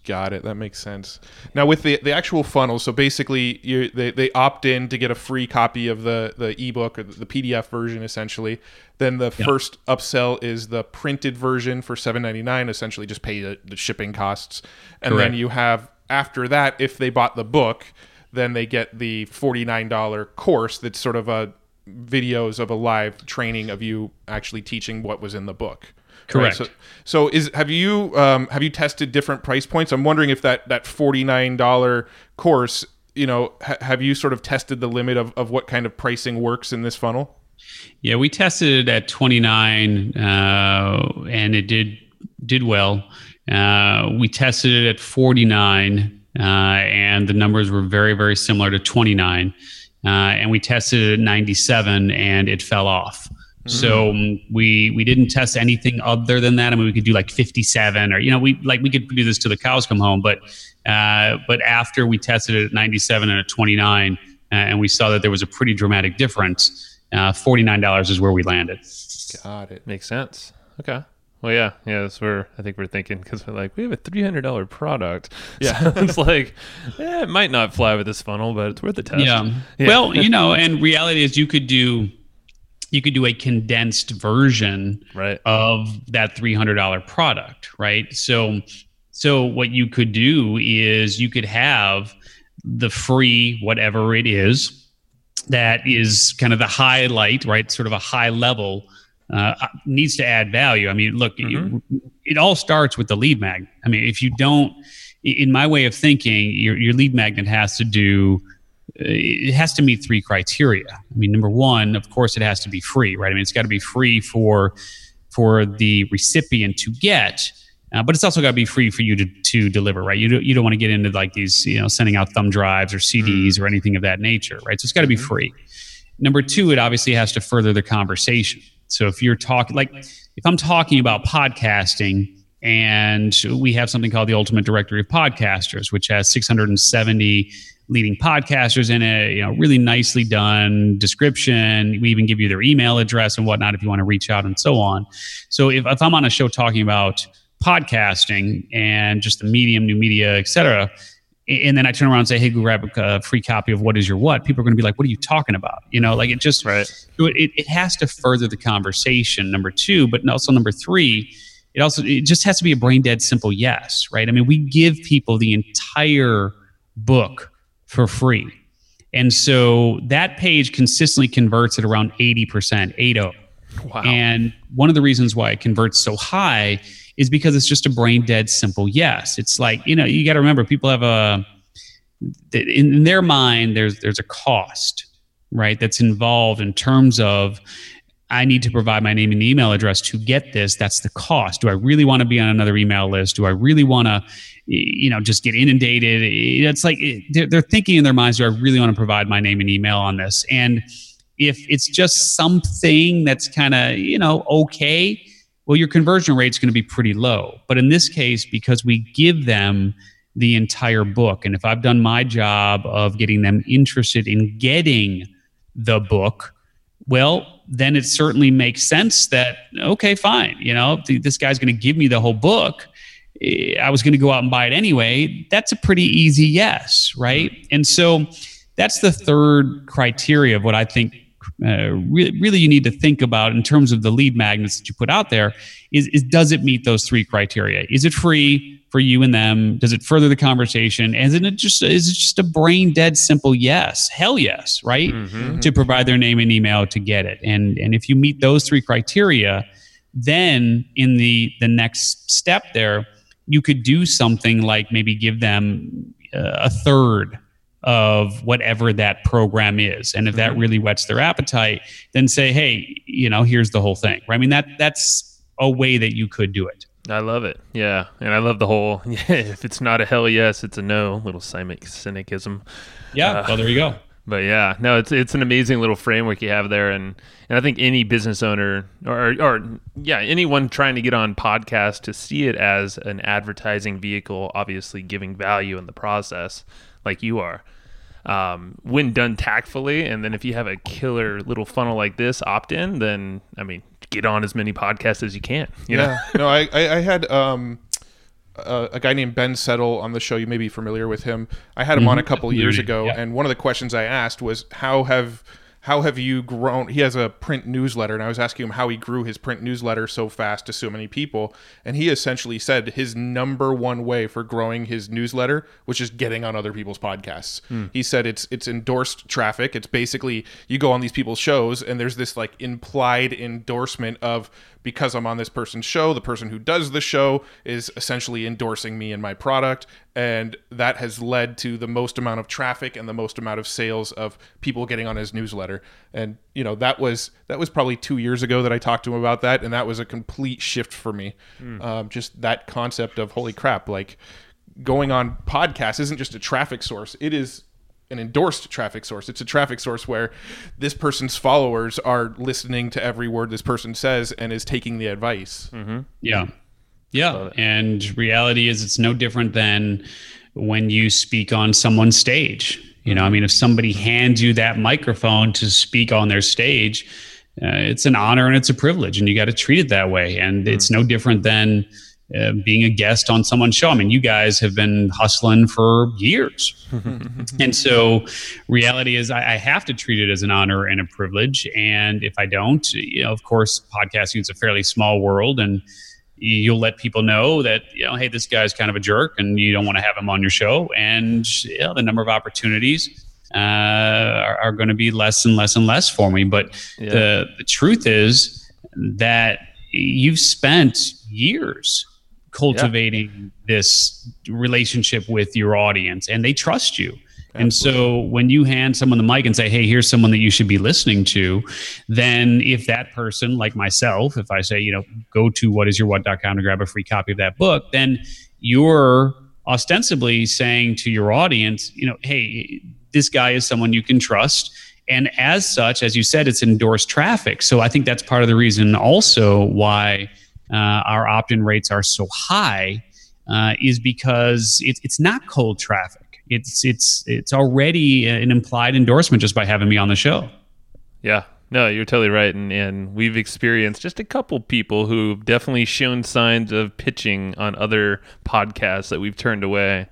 Got it. That makes sense. Now with the actual funnel, so basically they opt in to get a free copy of the ebook or the PDF version essentially. Then the first upsell is the printed version for $7.99, essentially just pay the shipping costs. And Correct. then you have, after that, if they bought the book, then they get the $49 course that's sort of videos of a live training of you actually teaching what was in the book. Correct. Right? So have you tested different price points? I'm wondering if that $49 course, have you sort of tested the limit of what kind of pricing works in this funnel? Yeah, we tested it at 29, and it did well. We tested it at 49, and the numbers were very, very similar to 29. And we tested it at 97, and it fell off. So we didn't test anything other than that. I mean, we could do like 57, or we could do this till the cows come home. But after we tested it at 97 and at 29, and we saw that there was a pretty dramatic difference, $49 is where we landed. Got it. Makes sense. Okay. Well, yeah, that's where I think we're thinking, because we're like, we have a $300 product. Yeah. So it's like, it might not fly with this funnel, but it's worth a test. Yeah. Well, and reality is you could do a condensed version of that $300 product, right? So what you could do is you could have the free whatever it is that is kind of the highlight, right? Sort of a high level, needs to add value. I mean, look, it all starts with the lead magnet. I mean, if you don't, in my way of thinking, your lead magnet has to meet three criteria. I mean, number one, of course, it has to be free, right? I mean, it's got to be free for the recipient to get, but it's also got to be free for you to deliver, right? You don't want to get into like these, sending out thumb drives or CDs or anything of that nature, right? So it's got to be free. Number two, it obviously has to further the conversation. So if you're talking, like if I'm talking about podcasting, and we have something called the Ultimate Directory of Podcasters, which has 670 leading podcasters in it, really nicely done description. We even give you their email address and whatnot if you want to reach out and so on. So if I'm on a show talking about podcasting and just the medium, new media, et cetera, and then I turn around and say, hey, go grab a free copy of What Is Your What? People are going to be like, what are you talking about? It just, it has to further the conversation, number two, but also number three, it just has to be a brain dead simple yes, right? I mean, we give people the entire book for free. And so that page consistently converts at around 80%, 80. Wow. And one of the reasons why it converts so high is because it's just a brain dead simple yes. It's like, you got to remember, people have in their mind, there's a cost, right? That's involved in terms of, I need to provide my name and email address to get this. That's the cost. Do I really want to be on another email list? Do I really want to, just get inundated? It's like they're thinking in their minds, do I really want to provide my name and email on this? And if it's just something that's kind of, okay, well, your conversion rate is going to be pretty low. But in this case, because we give them the entire book, and if I've done my job of getting them interested in getting the book, well, then it certainly makes sense that, okay, fine. This guy's going to give me the whole book. I was going to go out and buy it anyway. That's a pretty easy yes, right? And so that's the third criteria of what I think really you need to think about in terms of the lead magnets that you put out there is does it meet those three criteria? Is it free for you and them? Does it further the conversation? And is it just a brain dead simple yes? Hell yes, right? To provide their name and email to get it. And if you meet those three criteria, then in the next step there, you could do something like maybe give them a third of whatever that program is. And if that really whets their appetite, then say, hey, here's the whole thing. Right? I mean, that's a way that you could do it. I love it. Yeah. And I love the whole, if it's not a hell yes, it's a no, little cynicism. Yeah. Well, there you go. But yeah, no, it's an amazing little framework you have there. And I think any business owner or anyone trying to get on podcast to see it as an advertising vehicle, obviously giving value in the process like you are, when done tactfully. And then if you have a killer little funnel like this opt in, then, I mean, get on as many podcasts as you can. You know? No, I had a guy named Ben Settle on the show. You may be familiar with him. I had him on a couple years ago, and one of the questions I asked was, how have you grown? He has a print newsletter, and I was asking him how he grew his print newsletter so fast to so many people. And he essentially said his number one way for growing his newsletter was just getting on other people's podcasts. He said it's endorsed traffic. It's basically you go on these people's shows, and there's this like implied endorsement of, because I'm on this person's show, the person who does the show is essentially endorsing me and my product. And that has led to the most amount of traffic and the most amount of sales of people getting on his newsletter. And, you know, that was probably 2 years ago that I talked to him about that. And that was a complete shift for me. Just that concept of, holy crap, like going on podcasts isn't just a traffic source. It is an endorsed traffic source. It's a traffic source where this person's followers are listening to every word this person says and is taking the advice. Yeah. And reality is it's no different than when you speak on someone's stage. You know, I mean, if somebody hands you that microphone to speak on their stage, it's an honor and it's a privilege, and you got to treat it that way. And it's no different than being a guest on someone's show. I mean, you guys have been hustling for years. And so reality is I have to treat it as an honor and a privilege. And if I don't, you know, of course, podcasting is a fairly small world, and you'll let people know that, you know, hey, this guy's kind of a jerk and you don't want to have him on your show. And you know, the number of opportunities are going to be less and less and less for me. But the truth is that you've spent years cultivating this relationship with your audience, and they trust you. And so when you hand someone the mic and say, hey, here's someone that you should be listening to, then if that person, like myself, if I say, you know, go to whatisyourwhat.com to grab a free copy of that book, then you're ostensibly saying to your audience, you know, hey, this guy is someone you can trust. And as such, as you said, it's endorsed traffic. So I think that's part of the reason also why our opt-in rates are so high, is because it's not cold traffic. It's already an implied endorsement just by having me on the show. Yeah, no, you're totally right. And we've experienced just a couple people who've definitely shown signs of pitching on other podcasts that we've turned away.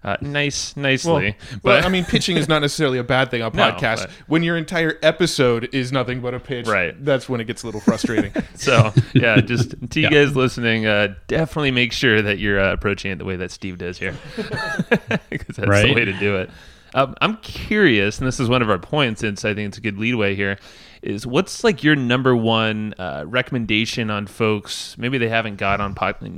Nicely. But I mean, pitching is not necessarily a bad thing on podcasts. No, when your entire episode is nothing but a pitch, right, that's when it gets a little frustrating. So, yeah, just to you guys listening, definitely make sure that you're approaching it the way that Steve does here. Because that's the way to do it. I'm curious, and this is one of our points, and so I think it's a good leadway here, is what's like your number one recommendation on folks, maybe they haven't been on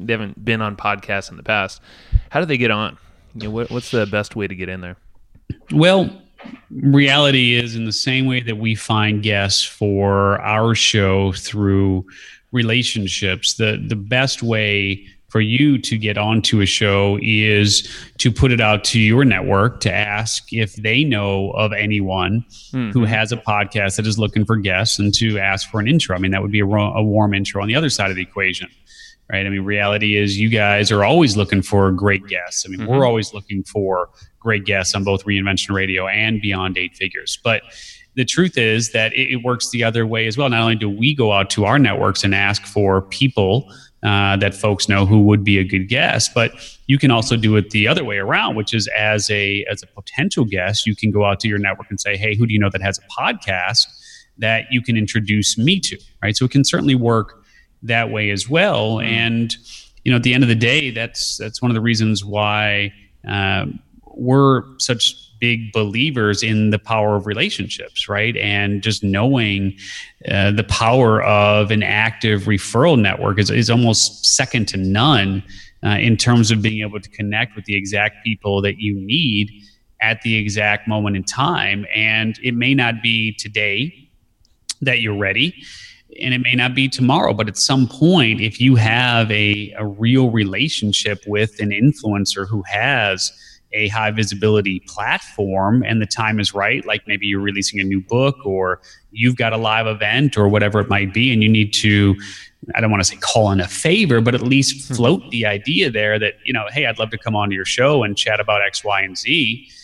podcasts in the past. How do they get on? You know, what's the best way to get in there? Well, reality is, in the same way that we find guests for our show through relationships, the best way for you to get onto a show is to put it out to your network, to ask if they know of anyone who has a podcast that is looking for guests, and to ask for an intro. I mean, that would be a warm intro on the other side of the equation. Right. I mean, reality is you guys are always looking for great guests. I mean, we're always looking for great guests on both Reinvention Radio and Beyond Eight Figures. But the truth is that it works the other way as well. Not only do we go out to our networks and ask for people that folks know who would be a good guest, but you can also do it the other way around, which is as a potential guest, you can go out to your network and say, hey, who do you know that has a podcast that you can introduce me to? Right. So it can certainly work that way as well. And, you know, at the end of the day, that's one of the reasons why we're such big believers in the power of relationships, right? And just knowing the power of an active referral network is almost second to none in terms of being able to connect with the exact people that you need at the exact moment in time. And it may not be today that you're ready, and it may not be tomorrow, but at some point, if you have a real relationship with an influencer who has a high visibility platform and the time is right, like maybe you're releasing a new book or you've got a live event or whatever it might be, and you need to, I don't want to say call in a favor, but at least float the idea there that, you know, hey, I'd love to come onto your show and chat about X, Y, and Z.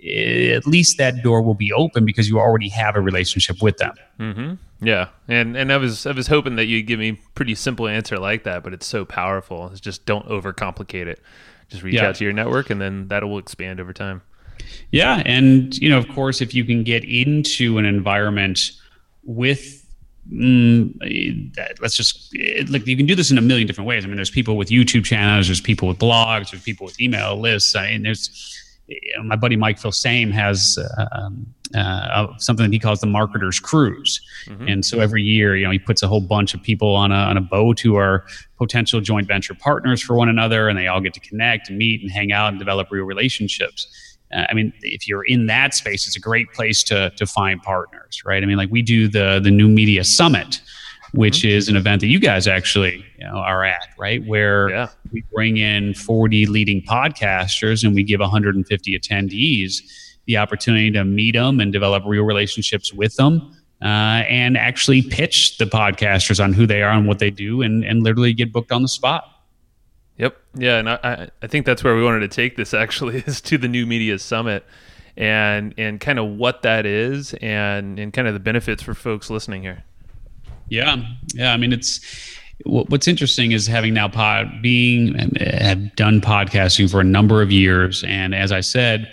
at least that door will be open because you already have a relationship with them. Mm-hmm. Yeah, and I was hoping that you'd give me a pretty simple answer like that, but it's so powerful. It's just don't overcomplicate it. Just reach out to your network, and then that will expand over time. Yeah, and of course, if you can get into an environment with let's just like, you can do this in a million different ways. I mean, there's people with YouTube channels, there's people with blogs, there's people with email lists. I mean, there's my buddy Mike Filsame has something that he calls the Marketer's Cruise. Mm-hmm. And so every year, he puts a whole bunch of people on a boat who are potential joint venture partners for one another, and they all get to connect and meet and hang out and develop real relationships. I mean, if you're in that space, it's a great place to find partners, right? I mean, like, we do the New Media Summit, which is an event that you guys actually are at, right? Where we bring in 40 leading podcasters and we give 150 attendees the opportunity to meet them and develop real relationships with them, and actually pitch the podcasters on who they are and what they do, and literally get booked on the spot. Yep. Yeah, and I think that's where we wanted to take this, actually, is to the New Media Summit and kind of what that is and kind of the benefits for folks listening here. Yeah. I mean, what's interesting is having now have done podcasting for a number of years, and as I said,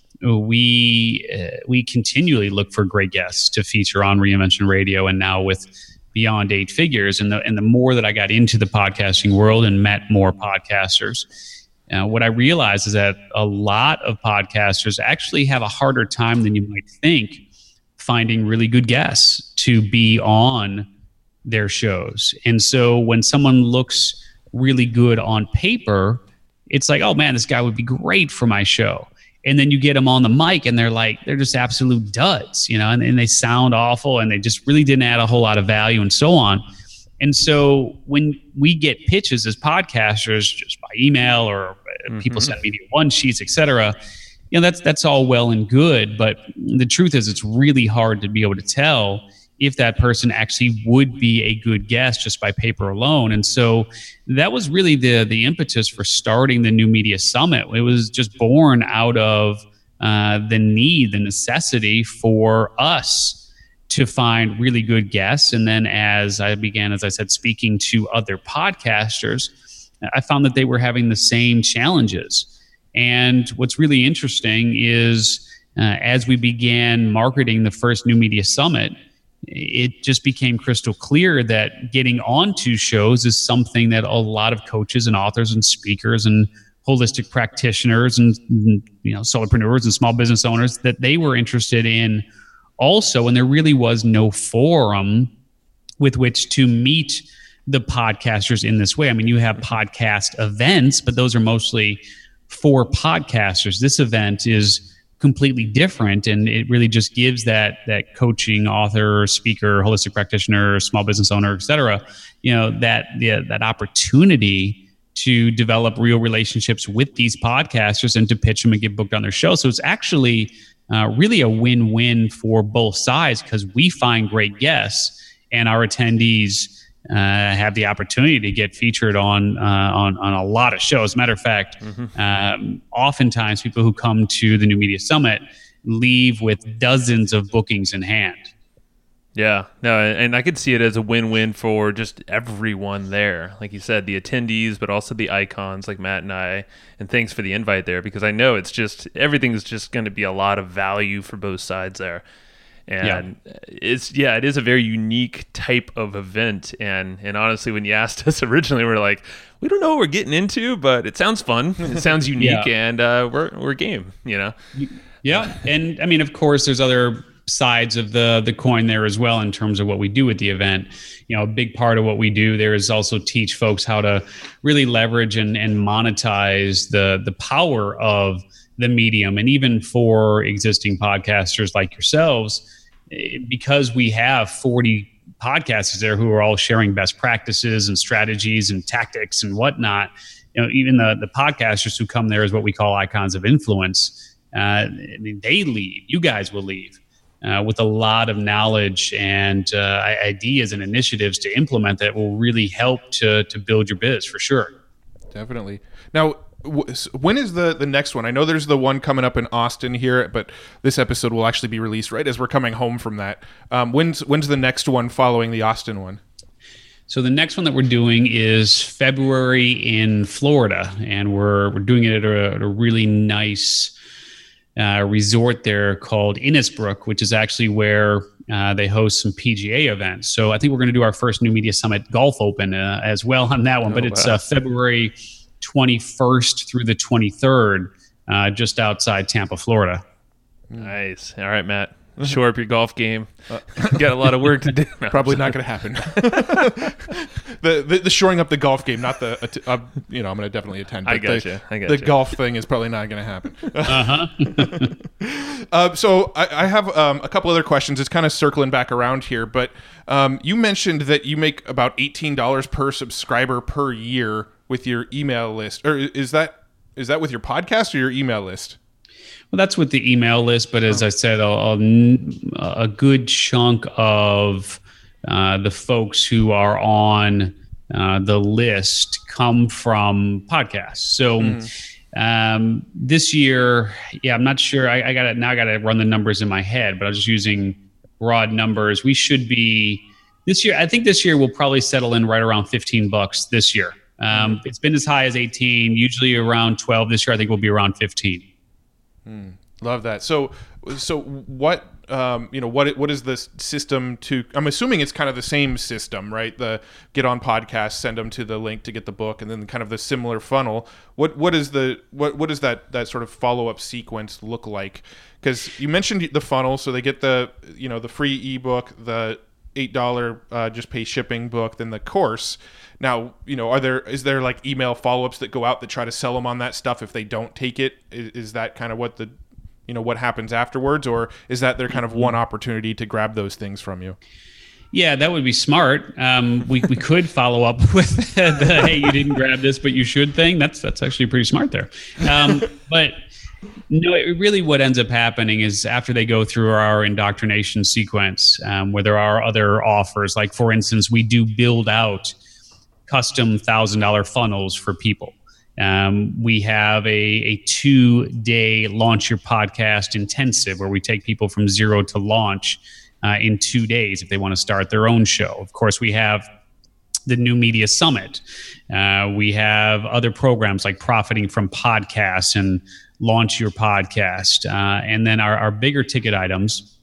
we continually look for great guests to feature on Reinvention Radio, and now with Beyond Eight Figures, and the more that I got into the podcasting world and met more podcasters, what I realized is that a lot of podcasters actually have a harder time than you might think finding really good guests to be on their shows. And so when someone looks really good on paper, it's like, oh man, this guy would be great for my show. And then you get them on the mic and they're just absolute duds, and they sound awful and they just really didn't add a whole lot of value and so on. And so when we get pitches as podcasters just by email or people send Media One sheets, et cetera, that's all well and good. But the truth is, it's really hard to be able to tell if that person actually would be a good guest just by paper alone. And so that was really the impetus for starting the New Media Summit. It was just born out of the necessity for us to find really good guests. And then as I began, as I said, speaking to other podcasters, I found that they were having the same challenges. And what's really interesting is as we began marketing the first New Media Summit, it just became crystal clear that getting onto shows is something that a lot of coaches and authors and speakers and holistic practitioners and solopreneurs and small business owners, that they were interested in also. And there really was no forum with which to meet the podcasters in this way. I mean, you have podcast events, but those are mostly for podcasters. This event is completely different, and it really just gives that coaching, author, speaker, holistic practitioner, small business owner, et cetera, that opportunity to develop real relationships with these podcasters and to pitch them and get booked on their show. So it's actually really a win-win for both sides, because we find great guests and our attendees have the opportunity to get featured on a lot of shows. Matter of fact, oftentimes people who come to the New Media Summit leave with dozens of bookings in hand. Yeah, no, and I could see it as a win-win for just everyone there. Like you said, the attendees, but also the icons like Matt and I. And thanks for the invite there, because I know everything's just going to be a lot of value for both sides there. And it is a very unique type of event. And honestly, when you asked us originally, we're like, we don't know what we're getting into, but it sounds fun. It sounds unique, and we're game, Yeah, and I mean, of course, there's other sides of the coin there as well in terms of what we do at the event. A big part of what we do there is also teach folks how to really leverage and monetize the power of the medium. And even for existing podcasters like yourselves, because we have 40 podcasters there who are all sharing best practices and strategies and tactics and whatnot, even the podcasters who come there as what we call icons of influence, they leave. You guys will leave with a lot of knowledge and ideas and initiatives to implement that will really help to build your biz for sure. Definitely. Now, when is the next one? I know there's the one coming up in Austin here, but this episode will actually be released right as we're coming home from that. When's the next one following the Austin one? So the next one that we're doing is February in Florida, and we're doing it at a really nice resort there called Innisbrook, which is actually where they host some PGA events. So I think we're going to do our first New Media Summit Golf Open as well on that one. But it's February 21st through the 23rd, just outside Tampa, Florida. Nice. All right, Matt. Shore up your golf game. Got a lot of work to do. No, probably not going to happen. the shoring up the golf game, not the I'm going to definitely attend. But I got you. The golf thing is probably not going to happen. So I have a couple other questions. It's kind of circling back around here, but you mentioned that you make about $18 per subscriber per year with your email list, or is that with your podcast or your email list? Well, that's with the email list, but as I said, a good chunk of the folks who are on the list come from podcasts. So this year, I'm not sure. I got to run the numbers in my head, but I'm just using broad numbers. We should be this year. I think this year we'll probably settle in right around $15 this year. It's been as high as 18, usually around 12. This year, I think we'll be around 15. Love that. So what what is the system to? I'm assuming it's kind of the same system, right? The get on podcast, send them to the link to get the book, and then kind of the similar funnel. What does that sort of follow up sequence look like? Because you mentioned the funnel, so they get the the free ebook, the $8 just pay shipping book, then the course. Now, is there like email follow-ups that go out that try to sell them on that stuff if they don't take it? Is that kind of what what happens afterwards, or is that their kind of one opportunity to grab those things from you? Yeah, that would be smart. We could follow up with the hey, you didn't grab this, but you should thing. That's actually pretty smart there. But no, really what ends up happening is after they go through our indoctrination sequence, where there are other offers, like for instance, we do build out custom $1,000 funnels for people. We have a 2-day launch your podcast intensive where we take people from zero to launch in 2 days if they want to start their own show. Of course, we have the New Media Summit. We have other programs like Profiting from Podcasts and Launch Your Podcast. And then our bigger ticket items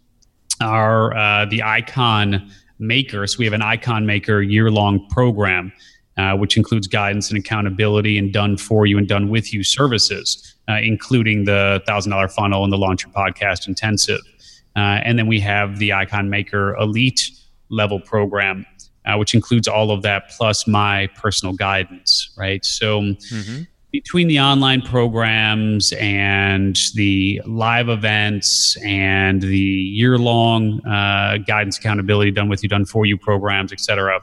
are the Icon Maker. So we have an Icon Maker year-long program, which includes guidance and accountability and done for you and done with you services, including the $1,000 funnel and the Launch Your Podcast intensive. And then we have the Icon Maker Elite level program, which includes all of that plus my personal guidance, right? So between the online programs and the live events and the year-long guidance, accountability, done with you, done for you programs, et cetera,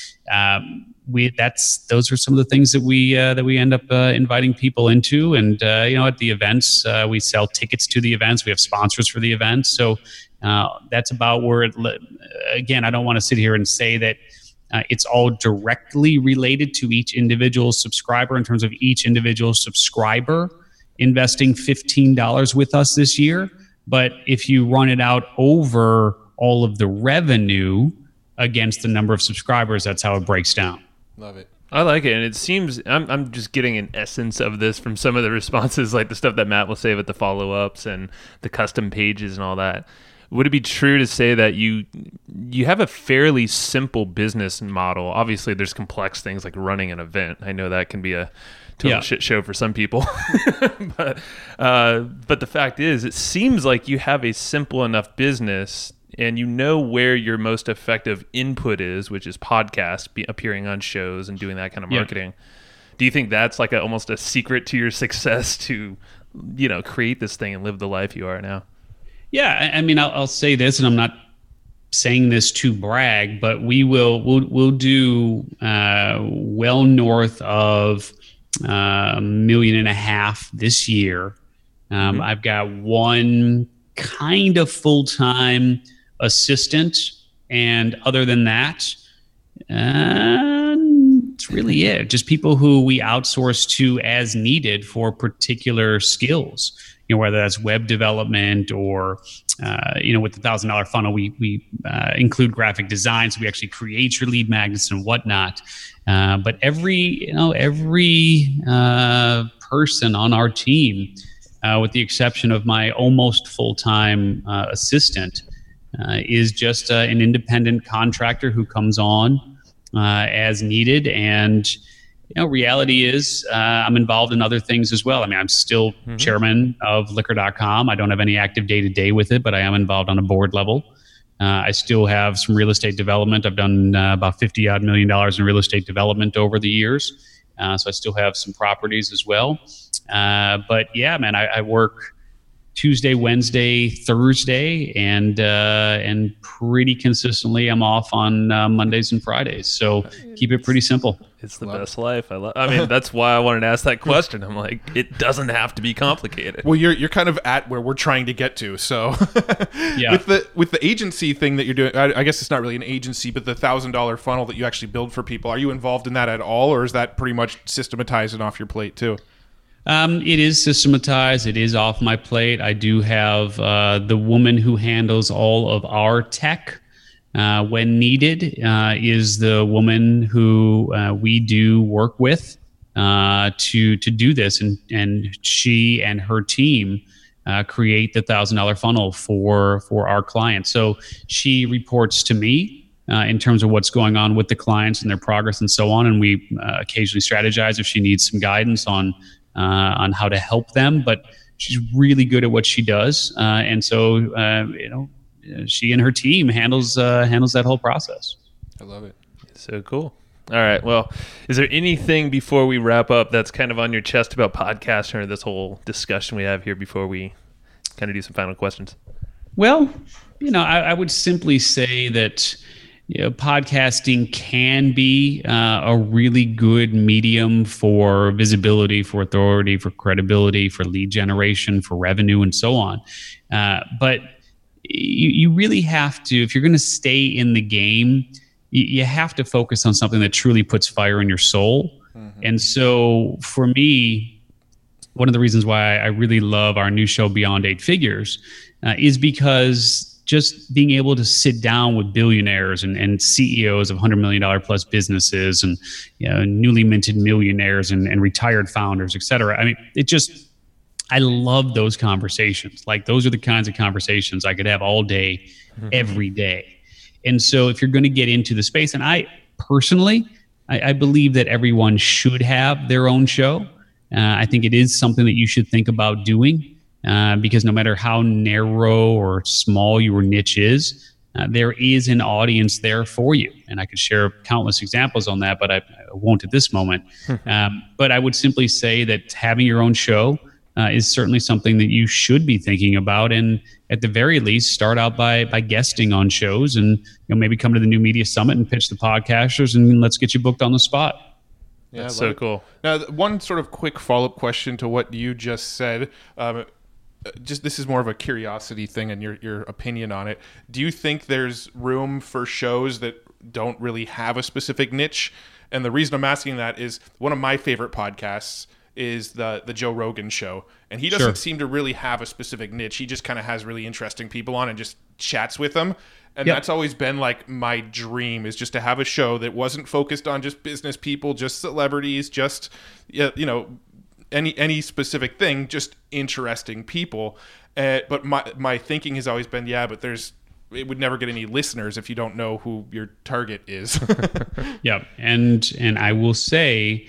those are some of the things that we end up inviting people into. And at the events, we sell tickets to the events. We have sponsors for the events. So that's about where again, I don't want to sit here and say that it's all directly related to each individual subscriber in terms of each individual subscriber investing $15 with us this year. But if you run it out over all of the revenue against the number of subscribers, that's how it breaks down. Love it. I like it, and it seems I'm just getting an essence of this from some of the responses, like the stuff that Matt will say with the follow-ups and the custom pages and all that. Would it be true to say that you have a fairly simple business model? Obviously, there's complex things like running an event. I know that can be a total shit show for some people, but the fact is, it seems like you have a simple enough business. And you know where your most effective input is, which is podcast, appearing on shows and doing that kind of marketing. Yeah. Do you think that's like almost a secret to your success to, create this thing and live the life you are now? Yeah, I mean, I'll say this, and I'm not saying this to brag, but we'll do well north of $1.5 million this year. I've got one kind of full-time assistant, and other than that, it's really it. Just people who we outsource to as needed for particular skills. Whether that's web development or, with the $1,000 funnel, we include graphic design, so we actually create your lead magnets and whatnot. But every person on our team, with the exception of my almost full-time assistant, is just an independent contractor who comes on as needed. And reality is I'm involved in other things as well. I mean, I'm still chairman of Liquor.com. I don't have any active day-to-day with it, but I am involved on a board level. I still have some real estate development. I've done about $50-odd million in real estate development over the years. So I still have some properties as well. But yeah, man, I work Tuesday, Wednesday, Thursday, and pretty consistently I'm off on Mondays and Fridays. So keep it pretty simple. It's the best life. I mean, that's why I wanted to ask that question. I'm like, it doesn't have to be complicated. Well, you're kind of at where we're trying to get to. So yeah. with the agency thing that you're doing, I guess it's not really an agency, but the $1,000 funnel that you actually build for people, are you involved in that at all, or is that pretty much systematized and off your plate too? It is systematized. It is off my plate. I do have the woman who handles all of our tech when needed is the woman who we do work with to do this, and she and her team create the $1,000 funnel for our clients. So she reports to me in terms of what's going on with the clients and their progress and so on, and we occasionally strategize if she needs some guidance on how to help them. But she's really good at what she does, and so she and her team handles that whole process. I love it. So cool. All right. Well, is there anything before we wrap up that's kind of on your chest about podcasting or this whole discussion we have here before we kind of do some final questions? Well, I would simply say that podcasting can be a really good medium for visibility, for authority, for credibility, for lead generation, for revenue, and so on. But you really have to, if you're going to stay in the game, you have to focus on something that truly puts fire in your soul. Mm-hmm. And so for me, one of the reasons why I really love our new show, Beyond Eight Figures, is because just being able to sit down with billionaires and CEOs of $100 million plus businesses and newly minted millionaires and retired founders, et cetera. I mean, I love those conversations. Like, those are the kinds of conversations I could have all day, every day. And so if you're going to get into the space, and I personally, I believe that everyone should have their own show. I think it is something that you should think about doing because no matter how narrow or small your niche is, there is an audience there for you. And I could share countless examples on that, but I won't at this moment. But I would simply say that having your own show is certainly something that you should be thinking about, and at the very least, start out by guesting on shows, and maybe come to the New Media Summit and pitch the podcasters, and let's get you booked on the spot. Yeah, that's so cool. Now, one sort of quick follow-up question to what you just said. This is more of a curiosity thing and your opinion on it. Do you think there's room for shows that don't really have a specific niche? And the reason I'm asking that is one of my favorite podcasts is the Joe Rogan show, and he doesn't seem to really have a specific niche. He just kind of has really interesting people on and just chats with them, and that's always been like my dream, is just to have a show that wasn't focused on just business people, just celebrities, just any specific thing, just interesting people. But my thinking has always been, but it would never get any listeners if you don't know who your target is. And I will say,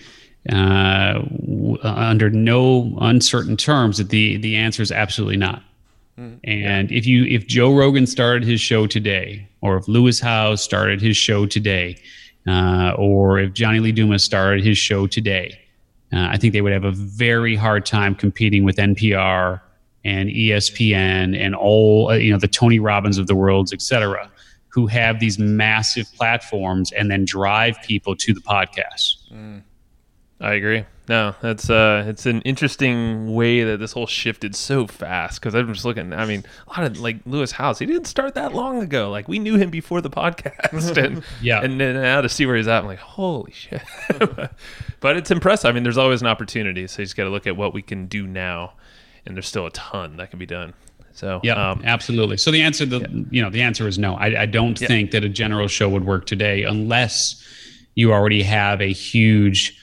under no uncertain terms, that the answer is absolutely not. And if Joe Rogan started his show today, or if Lewis Howes started his show today, or if Johnny Lee Dumas started his show today, I think they would have a very hard time competing with NPR and ESPN and all the Tony Robbins of the world, et cetera, who have these massive platforms and then drive people to the podcast. I agree. No, that's it's an interesting way that this whole shifted so fast, because I'm just looking. I mean, a lot of like Lewis Howes, he didn't start that long ago. Like, we knew him before the podcast, and and then now to see where he's at, I'm like, holy shit. But it's impressive. I mean, there's always an opportunity, so you just got to look at what we can do now, and there's still a ton that can be done. So absolutely. So the answer, the answer is no. I don't think that a general show would work today unless you already have a huge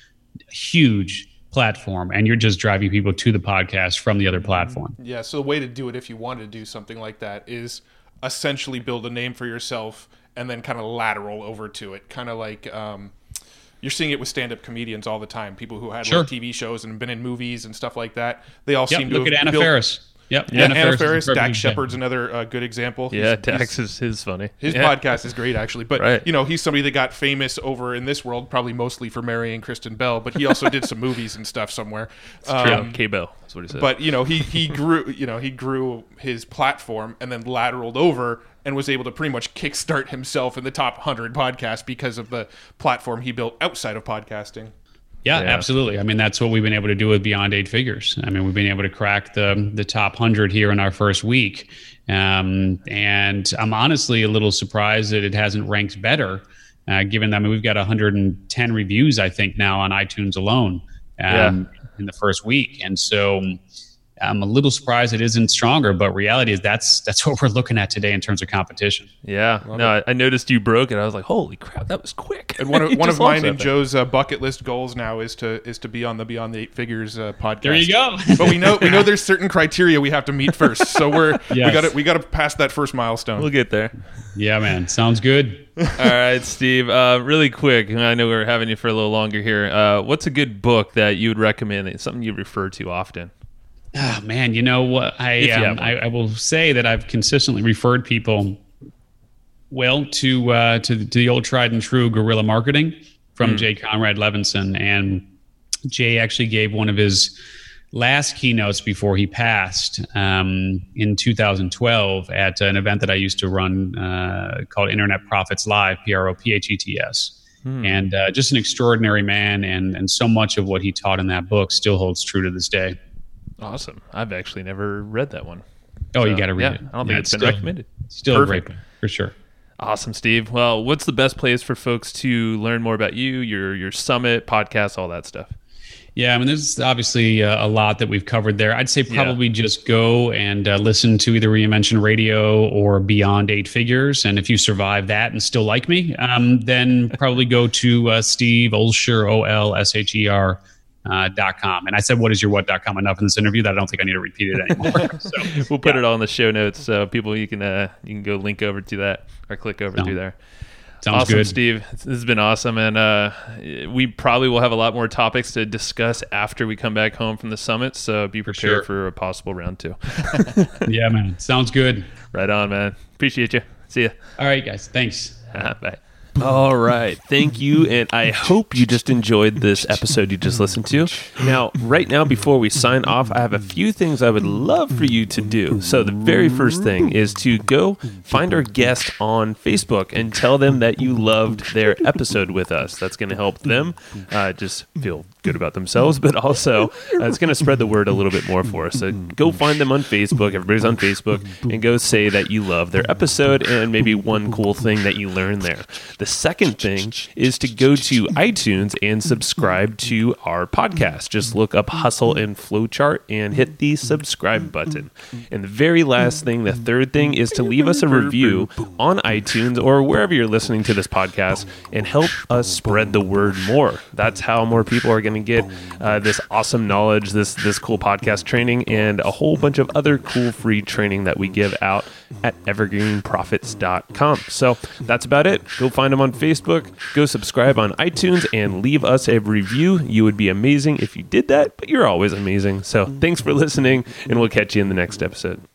platform and you're just driving people to the podcast from the other platform. Yeah. So the way to do it, if you wanted to do something like that, is essentially build a name for yourself and then kind of lateral over to it. Kind of like you're seeing it with stand-up comedians all the time. People who had like TV shows and been in movies and stuff like that. They all seem to look at Anna Faris. Yep. Yeah, Anna Faris, Dax Shepard's another good example. Yeah, Dax is funny. His podcast is great, actually. But, he's somebody that got famous over in this world, probably mostly for marrying Kristen Bell, but he also did some movies and stuff somewhere. It's true. K-Bell, that's what he said. But, he grew his platform and then lateraled over and was able to pretty much kickstart himself in the top 100 podcasts because of the platform he built outside of podcasting. Yeah, absolutely. I mean, that's what we've been able to do with Beyond Eight Figures. I mean, we've been able to crack the top 100 here in our first week. And I'm honestly a little surprised that it hasn't ranked better, given that we've got 110 reviews, I think, now on iTunes alone in the first week. And so I'm a little surprised it isn't stronger, but reality is that's what we're looking at today in terms of competition. Yeah. No, I noticed you broke it. I was like, holy crap, that was quick. And one of mine and Joe's bucket list goals now is to be on the Beyond the Eight Figures podcast. There you go. But we know there's certain criteria we have to meet first. So we got to pass that first milestone. We'll get there. Yeah, man. Sounds good. All right, Steve. Really quick. I know we're having you for a little longer here. What's a good book that you would recommend? Something you refer to often? Oh, man, you know what? I will say that I've consistently referred people to the old tried and true guerrilla marketing from Jay Conrad Levinson. And Jay actually gave one of his last keynotes before he passed in 2012 at an event that I used to run called Internet Profits Live, PROPHETS. And just an extraordinary man. And so much of what he taught in that book still holds true to this day. Awesome. I've actually never read that one. Oh, you got to read it. I don't think it's been recommended. Still a great book, for sure. Awesome, Steve. Well, what's the best place for folks to learn more about you, your summit, podcast, all that stuff? Yeah, I mean, there's obviously a lot that we've covered there. I'd say probably just go and listen to either Reinvention Radio or Beyond Eight Figures. And if you survive that and still like me, then probably go to Steve Olsher, OLSHER. .com. And I said, what is your what.com enough in this interview that I don't think I need to repeat it anymore. So we'll put it all in the show notes. So people, you can go link over to that or click over through there. Sounds awesome, good. Steve. This has been awesome. And we probably will have a lot more topics to discuss after we come back home from the summit. So be prepared for a possible round 2. Yeah, man. Sounds good. Right on, man. Appreciate you. See ya. All right, guys. Thanks. Bye. All right. Thank you. And I hope you just enjoyed this episode you just listened to. Now, right now, before we sign off, I have a few things I would love for you to do. So the very first thing is to go find our guest on Facebook and tell them that you loved their episode with us. That's going to help them just feel good about themselves, but also it's going to spread the word a little bit more for us. So go find them on Facebook. Everybody's on Facebook, and go say that you love their episode and maybe one cool thing that you learned there. The second thing is to go to iTunes and subscribe to our podcast. Just look up Hustle and Flowchart and hit the subscribe button. And the very last thing, the third thing, is to leave us a review on iTunes or wherever you're listening to this podcast and help us spread the word more. That's how more people are going to get this awesome knowledge, this cool podcast training, and a whole bunch of other cool free training that we give out at evergreenprofits.com. So that's about it. Go find them on Facebook, go subscribe on iTunes, and leave us a review. You would be amazing if you did that, but you're always amazing. So thanks for listening, and we'll catch you in the next episode.